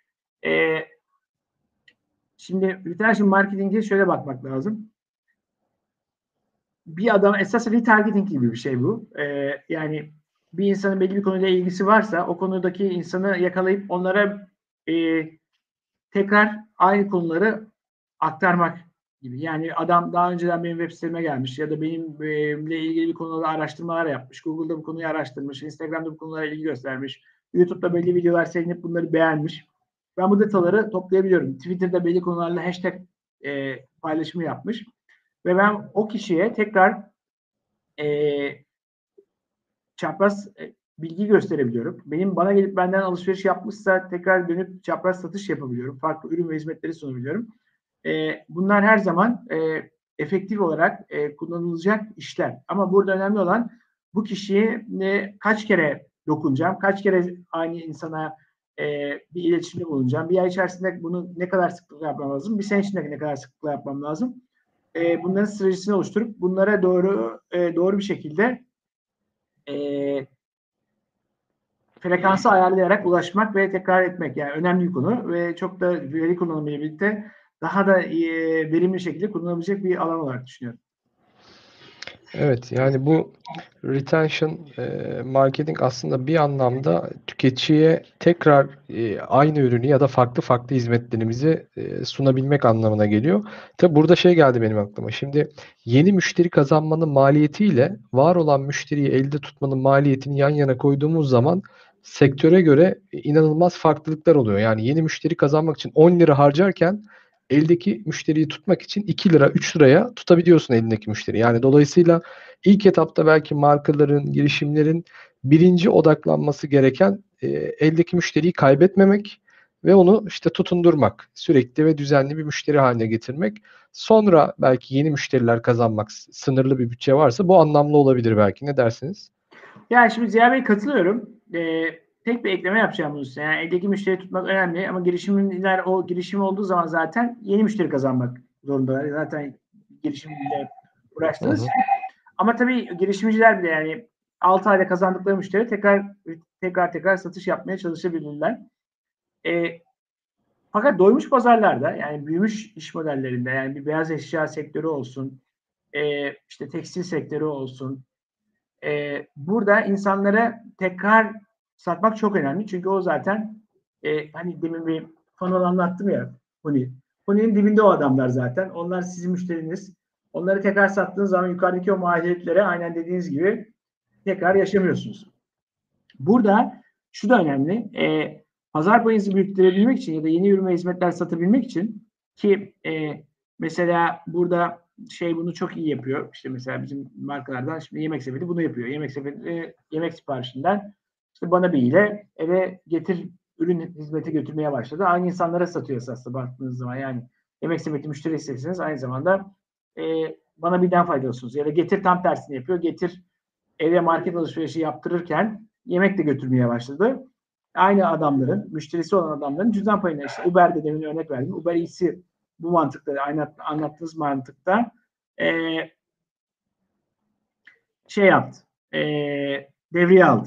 şimdi retention marketing'e şöyle bakmak lazım. Bir adam esas retargeting gibi bir şey bu. Yani bir insanın belli bir konuyla ilgisi varsa o konudaki insanı yakalayıp onlara tekrar aynı konuları aktarmak gibi. Yani adam daha önceden benim web siteme gelmiş ya da benimle ilgili bir konuda araştırmalar yapmış. Google'da bu konuyu araştırmış. Instagram'da bu konulara ilgi göstermiş. YouTube'da belli videolar seyredip bunları beğenmiş. Ben bu dataları toplayabiliyorum. Twitter'da belli konularla hashtag paylaşımı yapmış. Ve ben o kişiye tekrar çapraz bilgi gösterebiliyorum. Bana gelip benden alışveriş yapmışsa tekrar dönüp çapraz satış yapabiliyorum. Farklı ürün ve hizmetleri sunabiliyorum. Bunlar her zaman efektif olarak kullanılacak işler. Ama burada önemli olan bu kişiye kaç kere dokunacağım, kaç kere aynı insana bir iletişimde bulunacağım. Bir ay içerisinde bunu ne kadar sıklıkla yapmam lazım, bir sene içinde ne kadar sıklıkla yapmam lazım. Bunların stratejisini oluşturup bunlara doğru bir şekilde frekansı ayarlayarak ulaşmak ve tekrar etmek yani önemli bir konu ve çok da veri kullanımıyla birlikte daha da verimli şekilde kullanılabilecek bir alan olarak düşünüyorum. Evet, yani bu retention marketing aslında bir anlamda tüketiciye tekrar aynı ürünü ya da farklı farklı hizmetlerimizi sunabilmek anlamına geliyor. Tabi burada şey geldi benim aklıma. Şimdi yeni müşteri kazanmanın maliyetiyle var olan müşteriyi elde tutmanın maliyetini yan yana koyduğumuz zaman sektöre göre inanılmaz farklılıklar oluyor. Yani yeni müşteri kazanmak için 10 lira harcarken eldeki müşteriyi tutmak için 2 lira, 3 liraya tutabiliyorsun elindeki müşteri. Yani dolayısıyla ilk etapta belki markaların, girişimlerin birinci odaklanması gereken eldeki müşteriyi kaybetmemek ve onu işte tutundurmak. Sürekli ve düzenli bir müşteri haline getirmek. Sonra belki yeni müşteriler kazanmak, sınırlı bir bütçe varsa bu anlamlı olabilir belki. Ne dersiniz? Yani şimdi Ziya Bey katılıyorum. Tek bir ekleme yapacağım bunun üstüne. Yani eldeki müşteri tutmak önemli ama girişimler o girişim olduğu zaman zaten yeni müşteri kazanmak zorundalar. Zaten girişimle uğraştınız. Ama tabii girişimciler bile yani 6 ayda kazandıkları müşteri tekrar satış yapmaya çalışabilirler. Fakat doymuş pazarlarda yani büyümüş iş modellerinde yani bir beyaz eşya sektörü olsun, işte tekstil sektörü olsun, burada insanlara tekrar satmak çok önemli. Çünkü o zaten hani demin bir funnel anlattım ya Pony'nin dibinde o adamlar zaten. Onlar sizin müşteriniz. Onları tekrar sattığınız zaman yukarıdaki o maliyetlere aynen dediğiniz gibi tekrar yaşamıyorsunuz. Burada şu da önemli. Pazar payınızı büyütürebilmek için ya da yeni ürün ve hizmetler satabilmek için ki mesela burada bunu çok iyi yapıyor. İşte mesela bizim markalardan şimdi Yemek Sepeti bunu yapıyor. Yemek Sepeti yemek siparişinden işte bana ile eve getir ürün hizmeti götürmeye başladı. Aynı insanlara satıyor esasında baktığınız zaman. Yani Yemek Sepeti müşteri isterseniz aynı zamanda bana birden faydalısınız. Ya da Getir tam tersini yapıyor. Getir eve market alışverişi yaptırırken yemek de götürmeye başladı. Aynı adamların, müşterisi olan adamların cüzdan payına işte Uber'de demin örnek verdim. Uber Eats'i bu mantıkta, anlattığınız mantıkta yaptı. Devreye aldı.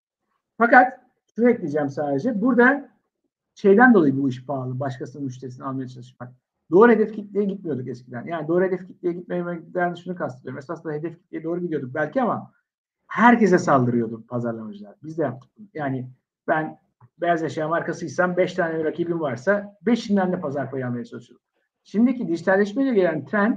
Fakat şunu ekleyeceğim sadece. Burada şeyden dolayı bu iş pahalı. Başkasının müşterisini almaya çalışmak. Doğru hedef kitleye gitmiyorduk eskiden. Yani doğru hedef kitleye gitmemekten şunu kastediyorum. Esasında hedef kitleye doğru gidiyorduk belki ama herkese saldırıyordu pazarlamacılar. Biz de yaptık bunu. Yani ben beyaz eşya markasıysam 5 tane rakibim varsa 5'inden de pazar payı almaya çalışıyorum. Şimdiki dijitalleşmeyle gelen trend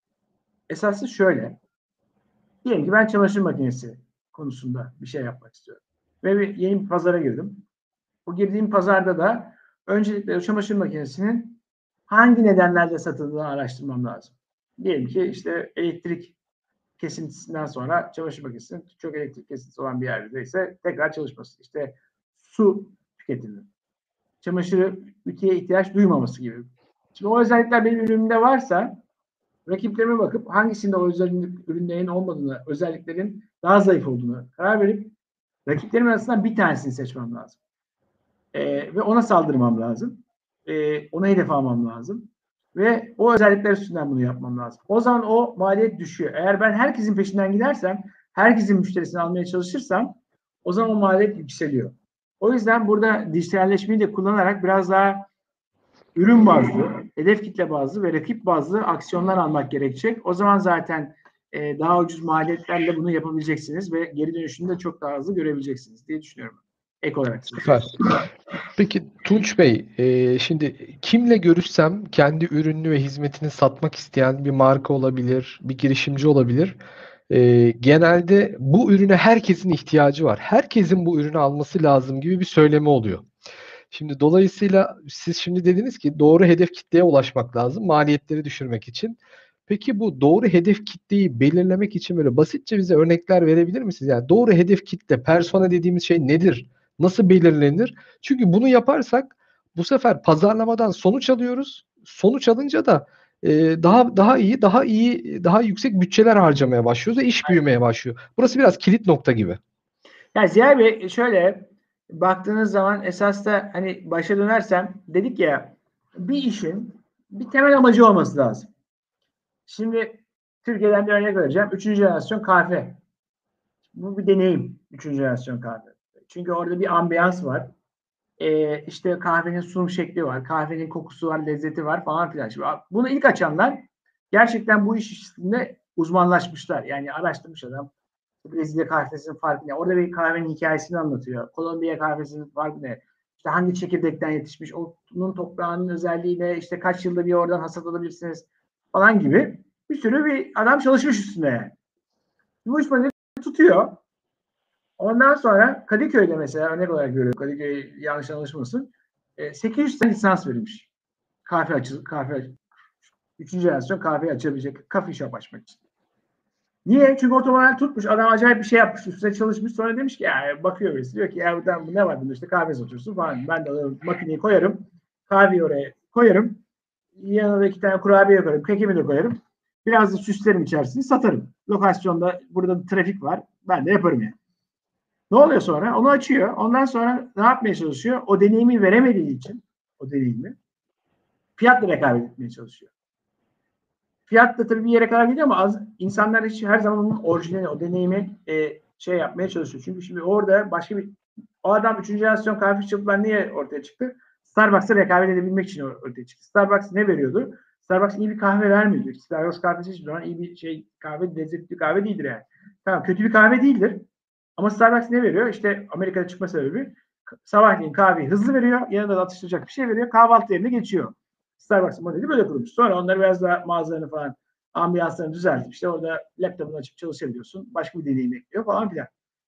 esası şöyle. Diyelim ki ben çamaşır makinesi konusunda bir şey yapmak istiyorum. Ve yeni bir pazara girdim. Bu girdiğim pazarda da öncelikle o çamaşır makinesinin hangi nedenlerle satıldığını araştırmam lazım. Diyelim ki işte elektrik kesintisinden sonra çamaşır makinesinin çok elektrik kesintisi olan bir yerdeyse tekrar çalışması. İşte su tüketimi. Çamaşırı ütüye ihtiyaç duymaması gibi. Şimdi o özellikler benim ürünümde varsa rakiplerime bakıp hangisinde o ürünlerin olmadığını, özelliklerin daha zayıf olduğunu karar verip rakiplerimin arasından bir tanesini seçmem lazım. Ve ona saldırmam lazım. Ona hedef almam lazım. Ve o özellikler üstünden bunu yapmam lazım. O zaman o maliyet düşüyor. Eğer ben herkesin peşinden gidersem, herkesin müşterisini almaya çalışırsam o zaman o maliyet yükseliyor. O yüzden burada dijitalleşmeyi de kullanarak biraz daha ürün bazlı, hedef kitle bazlı ve rakip bazlı aksiyonlar almak gerekecek. O zaman zaten daha ucuz maliyetlerle bunu yapabileceksiniz ve geri dönüşünü de çok daha hızlı görebileceksiniz diye düşünüyorum. Ek olarak. Süper. Peki Tunç Bey, şimdi kimle görüşsem kendi ürününü ve hizmetini satmak isteyen bir marka olabilir, bir girişimci olabilir. Genelde bu ürüne herkesin ihtiyacı var. Herkesin bu ürünü alması lazım gibi bir söylemi oluyor. Şimdi dolayısıyla siz şimdi dediniz ki doğru hedef kitleye ulaşmak lazım maliyetleri düşürmek için. Peki bu doğru hedef kitleyi belirlemek için böyle basitçe bize örnekler verebilir misiniz? Yani doğru hedef kitle, persona dediğimiz şey nedir? Nasıl belirlenir? Çünkü bunu yaparsak bu sefer pazarlamadan sonuç alıyoruz. Sonuç alınca da daha yüksek bütçeler harcamaya başlıyoruz ve iş büyümeye başlıyor. Burası biraz kilit nokta gibi. Yani Ziya Bey, şöyle baktığınız zaman esas da hani başa dönersem, dedik ya, bir işin bir temel amacı olması lazım. Şimdi Türkiye'den bir örnek vereceğim. 3. jenerasyon kahve. Bu bir deneyim. 3. jenerasyon kahve. Çünkü orada bir ambiyans var. İşte kahvenin sunum şekli var. Kahvenin kokusu var, lezzeti var falan filan. Şimdi bunu ilk açanlar gerçekten bu iş üstünde uzmanlaşmışlar. Yani araştırmış adam. Brezilya kahvesinin farkı ne? Orada bir kahvenin hikayesini anlatıyor. Kolombiya kahvesinin farkı ne? İşte hangi çekirdekten yetişmiş? Onun toprağının özelliği ne? İşte kaç yılda bir oradan hasat alabilirsiniz falan gibi. Bir sürü bir adam çalışmış üstünde yani. Bu iş beni tutuyor. Ondan sonra Kadıköy'de mesela örnek olarak görüyorum. Kadıköy yanlış anlaşılmasın. 800 tane lisans verilmiş. Kahve 3. jenerasyon kahveyi açabilecek, coffee shop açmak için. Niye? Çünkü otomobil tutmuş. Adam acayip bir şey yapmış. Üstüne çalışmış. Sonra demiş ki ya, bakıyor birisi. Diyor ki ya buradan ne var bunda, işte kahve satıyorsun falan. Ben de makineyi koyarım. Kahveyi oraya koyarım. Yanına da 2 tane kurabiye koyarım. Kekimi de koyarım. Biraz da süslerim içerisini, satarım. Lokasyonda burada trafik var. Ben de yaparım yani. Ne oluyor sonra? Onu açıyor. Ondan sonra ne yapmaya çalışıyor? O deneyimi veremediği için, o deneyimi fiyatla rekabet etmeye çalışıyor. Fiyat da tabii bir yere kadar gidiyor ama insanlar hiç her zaman onun orijinali, o deneyimi şey yapmaya çalışıyor. Çünkü şimdi orada başka bir, o adam 3. jenerasyon kahve shop'lar niye ortaya çıktı? Starbucks'a rekabet edebilmek için ortaya çıktı. Starbucks ne veriyordu? Starbucks iyi bir kahve vermiyordu. Starbucks kahvesi hiçbir zaman iyi bir şey, kahve, lezzetli bir kahve değildir yani. Tamam, kötü bir kahve değildir. Ama Starbucks ne veriyor? İşte Amerika'da çıkma sebebi, sabahleyin kahveyi hızlı veriyor. Yanında da atıştıracak bir şey veriyor. Kahvaltı yerine geçiyor. Starbucks modeli böyle kurulmuş. Sonra onlar biraz daha mağazalarını falan, ambiyanslarını düzeltip işte orada laptopunu açıp çalışabiliyorsun. Başka bir deneyim ekliyor falan filan.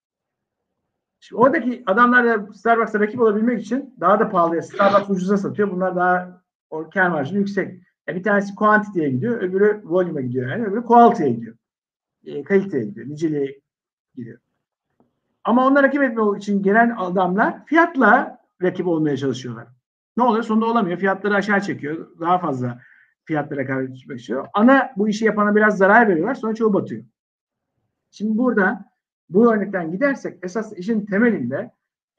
Şimdi oradaki adamlar da Starbucks'a rakip olabilmek için daha da pahalıya, Starbucks ucuza satıyor. Bunlar daha o kâr marjı yüksek. Bir tanesi quantity'ye gidiyor, öbürü volume'a gidiyor yani. Öbürü quality'ye gidiyor. Kaliteye gidiyor, niceliğe gidiyor. Ama onunla rakip etmek için gelen adamlar fiyatla rakip olmaya çalışıyorlar. Ne oluyor? Sonunda olamıyor. Fiyatları aşağı çekiyor. Daha fazla fiyatla rekabet etmişiyor. Ana bu işi yapana biraz zarar veriyorlar. Sonra çoğu batıyor. Şimdi burada bu örnekten gidersek esas işin temelinde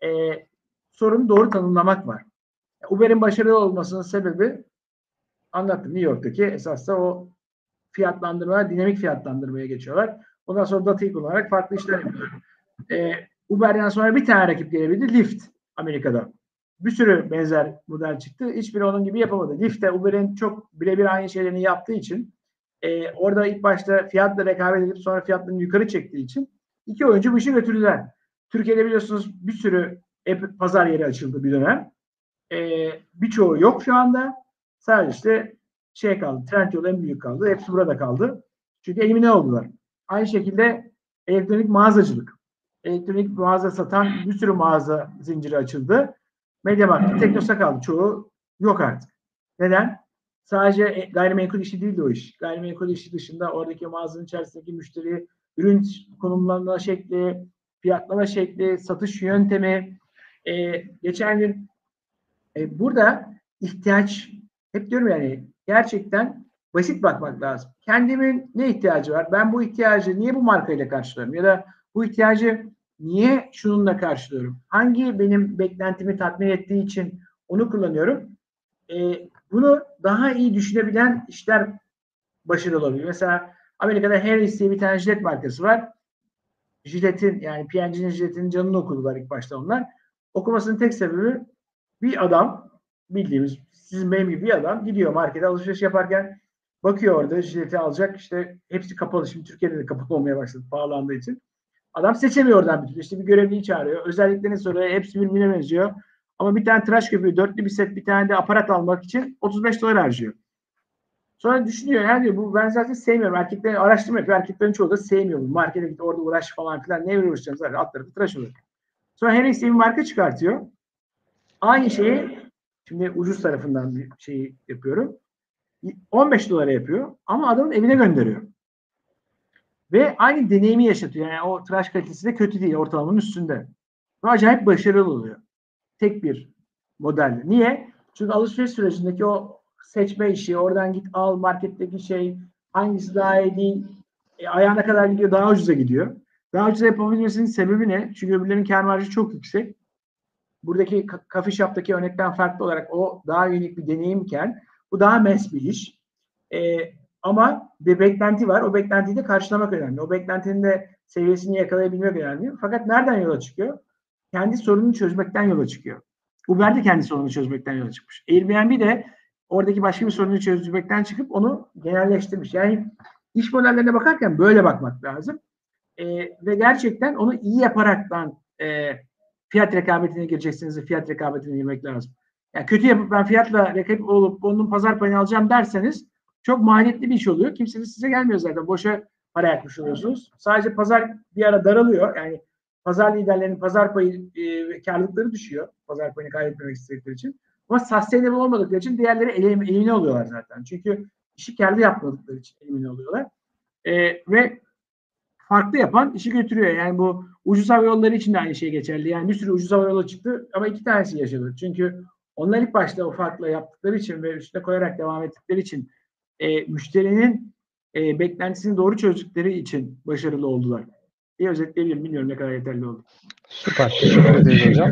sorunu doğru tanımlamak var. Uber'in başarılı olmasının sebebi, anlattım, New York'taki esas da o fiyatlandırma, dinamik fiyatlandırmaya geçiyorlar. Ondan sonra datayı kullanarak farklı işler yapıyorlar. Uber'den sonra bir tane rakip gelebildi. Lyft, Amerika'da. Bir sürü benzer model çıktı. Hiçbiri onun gibi yapamadı. Lyft de Uber'in çok birebir aynı şeylerini yaptığı için orada ilk başta fiyatla rekabet edip sonra fiyatlarını yukarı çektiği için iki oyuncu bu işi götürdüler. Türkiye'de biliyorsunuz bir sürü pazar yeri açıldı bir dönem. Birçoğu yok şu anda. Sadece işte şey kaldı. Trendyol en büyük kaldı. Hepsi burada kaldı. Çünkü elimine oldular. Aynı şekilde elektronik mağazacılık. Elektronik mağaza satan bir sürü mağaza zinciri açıldı. MediaMarkt, Teknosa kaldı. Çoğu yok artık. Neden? Sadece gayrimenkul işi değildi o iş. Gayrimenkul işi dışında oradaki mağazanın içerisindeki müşteri, ürün konumlanma şekli, fiyatlama şekli, satış yöntemi. Geçen gün burada ihtiyaç, hep diyorum yani, gerçekten basit bakmak lazım. Kendimin ne ihtiyacı var? Ben bu ihtiyacı niye bu markayla karşılıyorum? Ya da bu ihtiyacı niye şununla karşılıyorum? Hangi benim beklentimi tatmin ettiği için onu kullanıyorum? Bunu daha iyi düşünebilen işler başarılı olabilir. Mesela Amerika'da Harris diye bir tane jilet markası var. Jilet'in, yani P&G'nin jiletinin canını okudular ilk başta onlar. Okumasının tek sebebi, bir adam, bildiğimiz sizin benim gibi bir adam gidiyor markete alışveriş yaparken bakıyor orada jileti alacak, işte hepsi kapalı, şimdi Türkiye'de de kapalı olmaya başladı pahalandığı için. Adam seçemiyor oradan bir türlü. İşte bir görevliyi çağırıyor. Özelliklerini soruyor. Hepsi birbirine benziyor. Ama bir tane tıraş köpüğü, dörtlü bir set, bir tane de aparat almak için $35 harcıyor. Sonra düşünüyor, yani bu, ben zaten sevmiyorum. Erkeklerin araştırma yapıyor. Erkeklerin çoğu da sevmiyor. Markete git, orada uğraş falan filan. Ne uğraşacağım zaten? Alt tarafı tıraş olur. Sonra Harris diye bir marka çıkartıyor. Aynı şeyi, şimdi ucuz tarafından bir şeyi yapıyorum. $15 yapıyor ama adamın evine gönderiyor. Ve aynı deneyimi yaşatıyor. Yani o tıraş kalitesi de kötü değil. Ortalamanın üstünde. Ve acayip başarılı oluyor. Tek bir modelle. Niye? Çünkü alışveriş sürecindeki o seçme işi, oradan git al marketteki şey, hangisi daha iyi değil, ayağına kadar gidiyor, daha ucuza gidiyor. Daha ucuza yapabilmesinin sebebi ne? Çünkü öbürlerinin kâr marjı çok yüksek. Buradaki coffee shop'taki örnekten farklı olarak o daha unik bir deneyimken bu daha mass bir iş. Ama bir beklenti var. O beklentiyi de karşılamak önemli. O beklentinin de seviyesini yakalayabilmek önemli. Fakat nereden yola çıkıyor? Kendi sorununu çözmekten yola çıkıyor. Uber de kendi sorununu çözmekten yola çıkmış. Airbnb de oradaki başka bir sorunu çözmekten çıkıp onu genelleştirmiş. Yani iş modellerine bakarken böyle bakmak lazım. Ve gerçekten onu iyi yaparaktan fiyat rekabetine gireceksiniz. Fiyat rekabetine girmek lazım. Yani kötü yapıp ben fiyatla rekabet olup onun pazar payını alacağım derseniz çok maliyetli bir iş oluyor. Kimse de size gelmiyor zaten. Boşa para yakmış oluyorsunuz. Sadece pazar bir ara daralıyor. Yani pazar liderlerinin pazar payı ve karlılıkları düşüyor. Pazar payını kaybetmemek istedikleri için. Ama sustainable olmadıkları için diğerleri elimine oluyorlar zaten. Çünkü işi karlı yapmadıkları için elimine oluyorlar. Ve farklı yapan işi götürüyor. Yani bu ucuz hava yolları için de aynı şey geçerli. Yani bir sürü ucuz hava yolu çıktı ama 2 tanesi yaşadı. Çünkü onlar ilk başta o farklı yaptıkları için ve üstüne koyarak devam ettikleri için müşterinin beklentisini doğru çözdükleri için başarılı oldular diye özetleyebilirim. Bilmiyorum ne kadar yeterli oldu. Süper. Teşekkür ederiz hocam.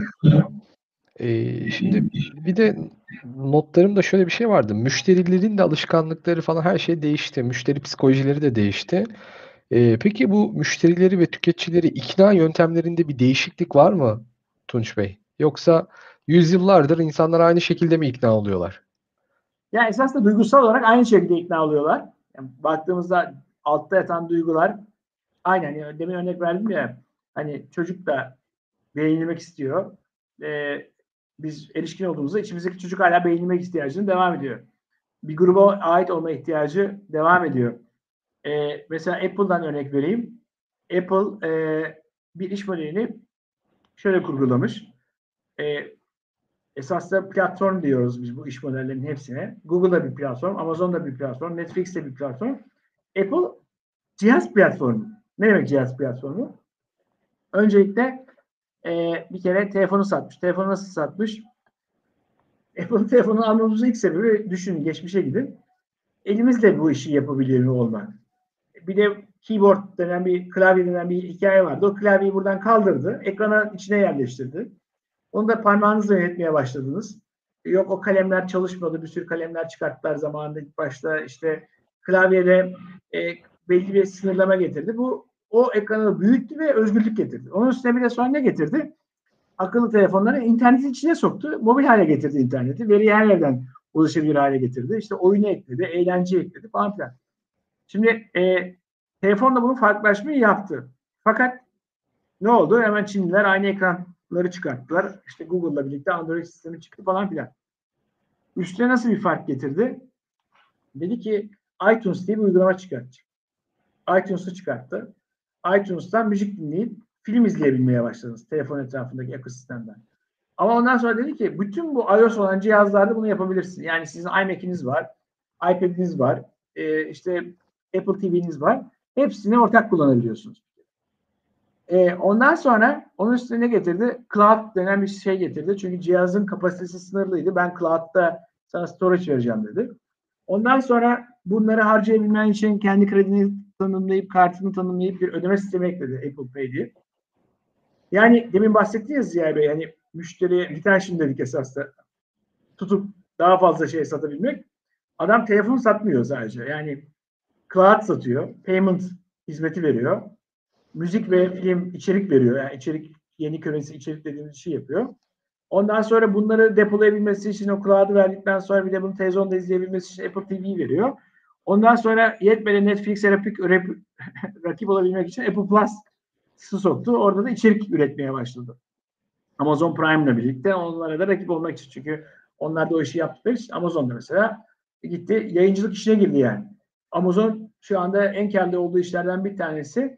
Şimdi bir de notlarımda şöyle bir şey vardı. Müşterilerin de alışkanlıkları falan her şey değişti. Müşteri psikolojileri de değişti. Peki bu müşterileri ve tüketicileri ikna yöntemlerinde bir değişiklik var mı Tunç Bey? Yoksa yüzyıllardır insanlar aynı şekilde mi ikna oluyorlar? Yani esasında duygusal olarak aynı şekilde ikna oluyorlar. Yani baktığımızda altta yatan duygular aynen. Yani demin örnek verdim ya, hani çocuk da beğenilmek istiyor. Biz erişkin olduğumuzda içimizdeki çocuk hala beğenilmek ihtiyacını devam ediyor. Bir gruba ait olma ihtiyacı devam ediyor. Mesela Apple'dan örnek vereyim. Apple bir iş modelini şöyle kurgulamış. Esasında platform diyoruz biz bu iş modellerinin hepsine. Google da bir platform, Amazon da bir platform, Netflix de bir platform. Apple cihaz platformu. Ne demek cihaz platformu? Öncelikle bir kere telefonu satmış. Telefonu nasıl satmış? Apple'ın telefonu almamızın ilk sebebi, düşünün geçmişe gidin. Elimizle bu işi yapabiliyor olmak. Bir de keyboard denen bir, klavye denen bir hikaye vardı. O klavyeyi buradan kaldırdı. Ekrana içine yerleştirdi. Onu da parmağınızla yönetmeye başladınız. Yok o kalemler çalışmadı. Bir sürü kalemler çıkarttılar zamanında ilk başta. İşte klavyede belli bir sınırlama getirdi. Bu o ekranı büyüttü ve özgürlük getirdi. Onun üstüne bir de sonra ne getirdi? Akıllı telefonları interneti içine soktu. Mobil hale getirdi interneti. Veriyi her yerden ulaşabilir hale getirdi. İşte oyunu ekledi, eğlence ekledi falan filan. Şimdi telefonla bunun farklılaşmayı yaptı. Fakat ne oldu? Hemen Çinliler aynı ekranları çıkarttılar. İşte Google'la birlikte Android sistemi çıktı falan filan. Üstüne nasıl bir fark getirdi? Dedi ki iTunes diye bir uygulama çıkartacak. iTunes'u çıkarttı. iTunes'tan müzik dinleyip film izleyebilmeye başladınız telefon etrafındaki ekosistemden. Ama ondan sonra dedi ki bütün bu iOS olan cihazlarda bunu yapabilirsin. Yani sizin iMac'iniz var, iPad'iniz var, işte Apple TV'niz var. Hepsini ortak kullanabiliyorsunuz. Ondan sonra onun üstüne ne getirdi? Cloud denen bir şey getirdi. Çünkü cihazın kapasitesi sınırlıydı. Ben cloud'da sana storage vereceğim dedi. Ondan sonra bunları harcayabilmen için kendi kredini tanımlayıp, kartını tanımlayıp bir ödeme sistemi ekledi Apple Pay diye. Yani demin bahsettiniz Ziya Bey, yani müşteriye retention dedik esasında. Tutup daha fazla şey satabilmek. Adam telefon satmıyor sadece. Yani cloud satıyor. Payment hizmeti veriyor. Müzik ve film içerik veriyor. Yani içerik, yeni küresi içerik dediğimiz şey yapıyor. Ondan sonra bunları depolayabilmesi için o cloud'u verdikten sonra bir de bunu televizyonda izleyebilmesi için Apple TV veriyor. Ondan sonra yetmeden Netflix'e rakip olabilmek için Apple Plus'ı soktu. Orada da içerik üretmeye başladı. Amazon Prime'la birlikte onlara da rakip olmak için. Çünkü onlar da o işi yaptıkları için Amazon'da mesela gitti yayıncılık işine girdi yani. Amazon şu anda en kârlı olduğu işlerden bir tanesi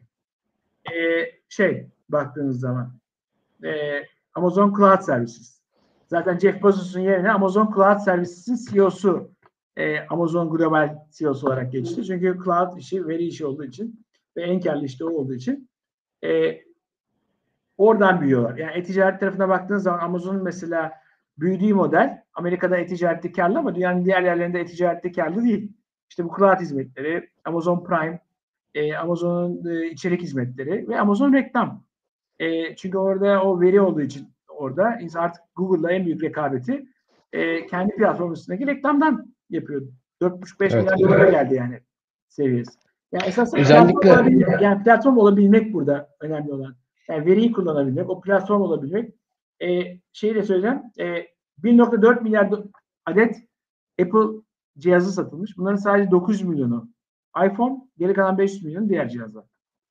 baktığınız zaman Amazon Cloud Services. Zaten Jeff Bezos'un yerine Amazon Cloud Services'in CEO'su Amazon Global CEO'su olarak geçti. Çünkü cloud işi, veri işi olduğu için ve en kârlı işte o olduğu için oradan büyüyorlar. Yani e-ticaret tarafına baktığınız zaman Amazon'un mesela büyüdüğü model Amerika'da e-ticarette karlı ama dünyanın diğer yerlerinde e-ticarette karlı değil. İşte bu cloud hizmetleri, Amazon Prime, Amazon'un içerik hizmetleri ve Amazon reklam. Çünkü orada o veri olduğu için orada artık Google'la en büyük rekabeti kendi platform üstündeki reklamdan yapıyor. 4,5-5 Evet. milyar dolara geldi yani seviyesi. Yani esasında Özellikle platform olabilmek burada önemli olan. Yani veriyi kullanabilmek, o platform olabilmek. Şeyi de söyleyeceğim. 1,4 milyar adet Apple cihazı satılmış. Bunların sadece 900 milyonu iPhone, geri kalan 500 milyon diğer cihazlar.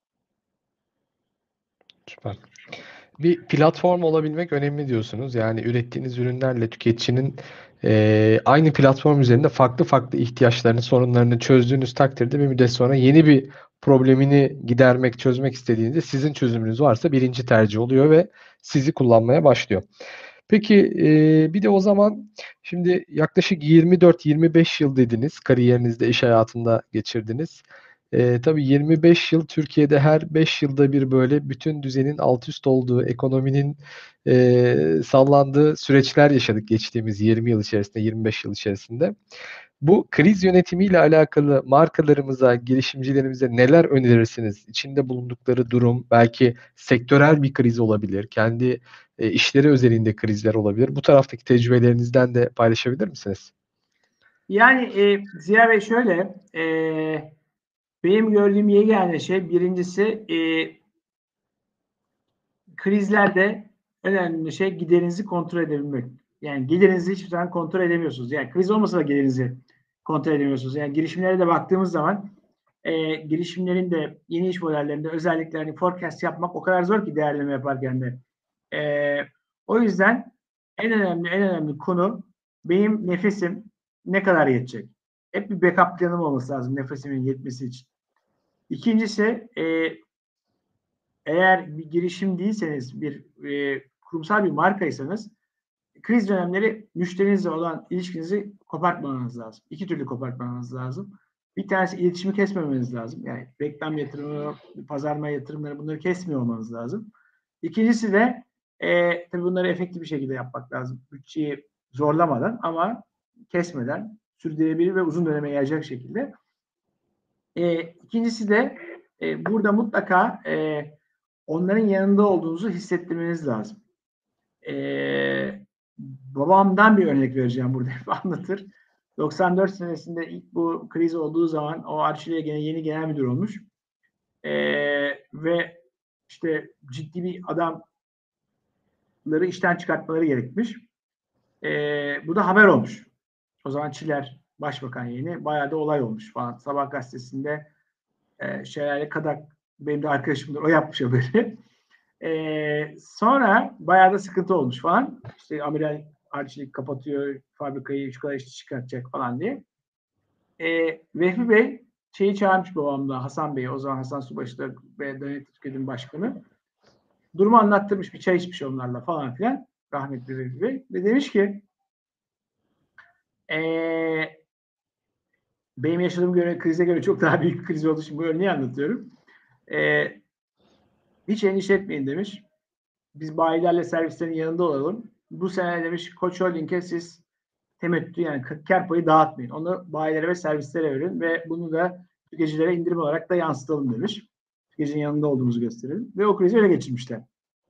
süper. Bir platform olabilmek önemli diyorsunuz. Yani ürettiğiniz ürünlerle tüketicinin aynı platform üzerinde farklı farklı ihtiyaçlarını, sorunlarını çözdüğünüz takdirde bir müddet sonra yeni bir problemini gidermek, çözmek istediğinizde sizin çözümünüz varsa birinci tercih oluyor ve sizi kullanmaya başlıyor. Peki bir de o zaman şimdi yaklaşık 24-25 yıl dediniz kariyerinizde, iş hayatında geçirdiniz. Tabii 25 yıl Türkiye'de her 5 yılda bir böyle bütün düzenin alt üst olduğu, ekonominin sallandığı süreçler yaşadık geçtiğimiz 20 yıl içerisinde, 25 yıl içerisinde. Bu kriz yönetimiyle alakalı markalarımıza, girişimcilerimize neler önerirsiniz? İçinde bulundukları durum belki sektörel bir kriz olabilir, kendi işleri özelinde krizler olabilir. Bu taraftaki tecrübelerinizden de paylaşabilir misiniz? Yani Ziya Bey şöyle, benim gördüğüm yegane şey birincisi krizlerde önemli şey giderinizi kontrol edebilmek. Yani gelirinizi hiçbir zaman kontrol edemiyorsunuz. Yani kriz olmasa da gelirinizi kontrol edemiyorsunuz. Yani girişimlere de baktığımız zaman girişimlerin de yeni iş modellerinde özelliklerini forecast yapmak o kadar zor ki değerleme yaparken de. O yüzden en önemli konu benim nefesim ne kadar yetecek? Hep bir backup planım olması lazım nefesimin yetmesi için. İkincisi eğer bir girişim değilseniz, bir kurumsal bir markaysanız kriz dönemleri müşterinizle olan ilişkinizi kopartmamanız lazım. İki türlü kopartmamanız lazım. Bir tanesi iletişimi kesmemeniz lazım. Yani reklam yatırımı, pazarlama yatırımları bunları kesmiyor olmanız lazım. İkincisi de tabii bunları efektif bir şekilde yapmak lazım. Bütçeyi zorlamadan ama kesmeden sürdürülebilir ve uzun döneme yayacak şekilde. İkincisi de burada mutlaka onların yanında olduğunuzu hissettirmeniz lazım. Babamdan bir örnek vereceğim burada hep anlatır. 94 senesinde ilk bu kriz olduğu zaman o Arçelik'e gene yeni genel müdür olmuş. Ve işte ciddi bir adamları işten çıkartmaları gerekmiş. Bu da haber olmuş. O zaman Çiller başbakan yeni. Bayağı da olay olmuş falan. Sabah gazetesinde Şelale Kadak benim de arkadaşımdır. O yapmış haberi. Sonra bayağı da sıkıntı olmuş falan. İşte amiral Arçelik kapatıyor fabrikayı, şu kadar işçi çıkartacak falan diye. Vehbi Bey şeyi çağırmış babamla, Hasan Bey'i, o zaman Hasan Subaşı ve Dayanıklı Tüketim Başkanı. Durumu anlattırmış, bir çay içmiş onlarla falan filan. Rahmetli Vehbi Bey. Ve demiş ki benim yaşadığım krize göre çok daha büyük bir kriz olduğu için bu örneği anlatıyorum. Hiç endişe etmeyin demiş. Biz bayilerle servislerin yanında olalım. Bu sene demiş Koç Holding'e siz temettü yani kar payı dağıtmayın. Onu bayilere ve servislere verin ve bunu da tüketicilere indirim olarak da yansıtalım demiş. Tüketicinin yanında olduğumuzu gösterelim. Ve o krizi öyle geçirmişler.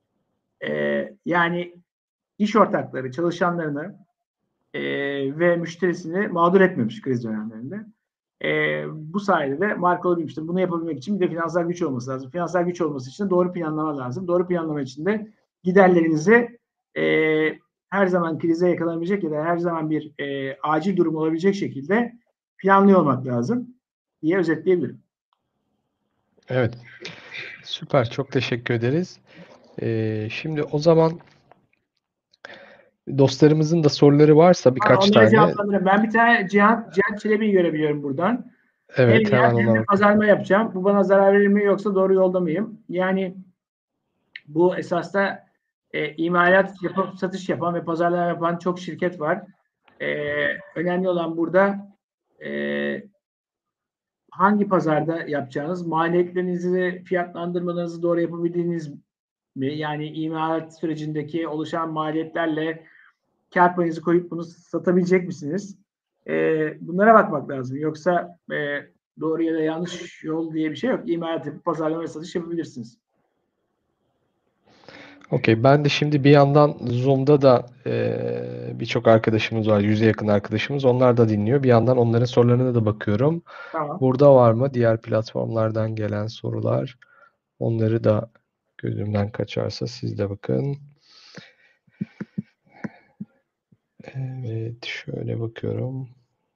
Yani iş ortakları, çalışanlarını ve müşterisini mağdur etmemiş kriz dönemlerinde. Bu sayede de marka olabilmiştir. Bunu yapabilmek için bir de finansal güç olması lazım. Finansal güç olması için de doğru planlama lazım. Doğru planlama için de giderlerinizi her zaman krize yakalanabilecek ya da her zaman bir acil durum olabilecek şekilde planlıyor olmak lazım diye özetleyebilirim. Evet. Süper. Çok teşekkür ederiz. Şimdi o zaman dostlarımızın da soruları varsa birkaç Onları tane. cevaplandırayım. Ben bir tane Cihan Çelebi'yi görebiliyorum buradan. Evet, Hem hemen hem ona de bak. pazarlama yapacağım. Bu bana zarar verir mi yoksa doğru yolda mıyım? Yani bu esasda imalat yapıp satış yapan ve pazarlama yapan çok şirket var. Önemli olan burada hangi pazarda yapacağınız, maliyetlerinizi, fiyatlandırmalarınızı doğru yapabildiğiniz mi? Yani imalat sürecindeki oluşan maliyetlerle kar payınızı koyup bunu satabilecek misiniz? Bunlara bakmak lazım. Yoksa doğru ya da yanlış yol diye bir şey yok. İmalat yapıp pazarlama ve satış yapabilirsiniz. Okey. Ben de şimdi bir yandan Zoom'da da birçok arkadaşımız var. 100'e yakın arkadaşımız. Onlar da dinliyor. Bir yandan onların sorularına da bakıyorum. Tamam. Burada var mı diğer platformlardan gelen sorular? Onları da gözümden kaçarsa siz de bakın. Evet, şöyle bakıyorum.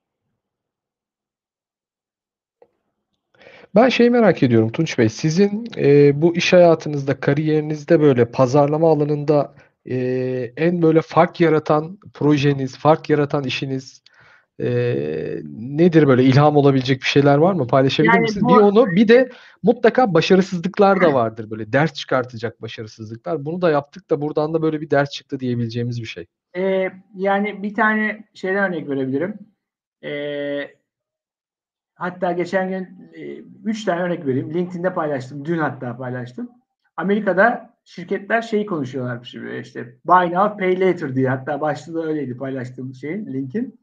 Ben şeyi merak ediyorum Tunç Bey. Sizin bu iş hayatınızda, kariyerinizde böyle pazarlama alanında en böyle fark yaratan projeniz, fark yaratan işiniz nedir, böyle ilham olabilecek bir şeyler var mı? Paylaşabilir Yani misiniz? bu Bir onu, bir de mutlaka başarısızlıklar da vardır, böyle ders çıkartacak başarısızlıklar. Bunu da yaptık da buradan da böyle bir ders çıktı diyebileceğimiz bir şey. yani bir tane şeyden örnek verebilirim. Hatta geçen gün 3 tane örnek vereyim. LinkedIn'de paylaştım. Dün hatta paylaştım. Amerika'da şirketler şeyi konuşuyorlarmış. İşte buy now, pay later diye. Hatta başlığı da öyleydi paylaştığım şeyin, linkin.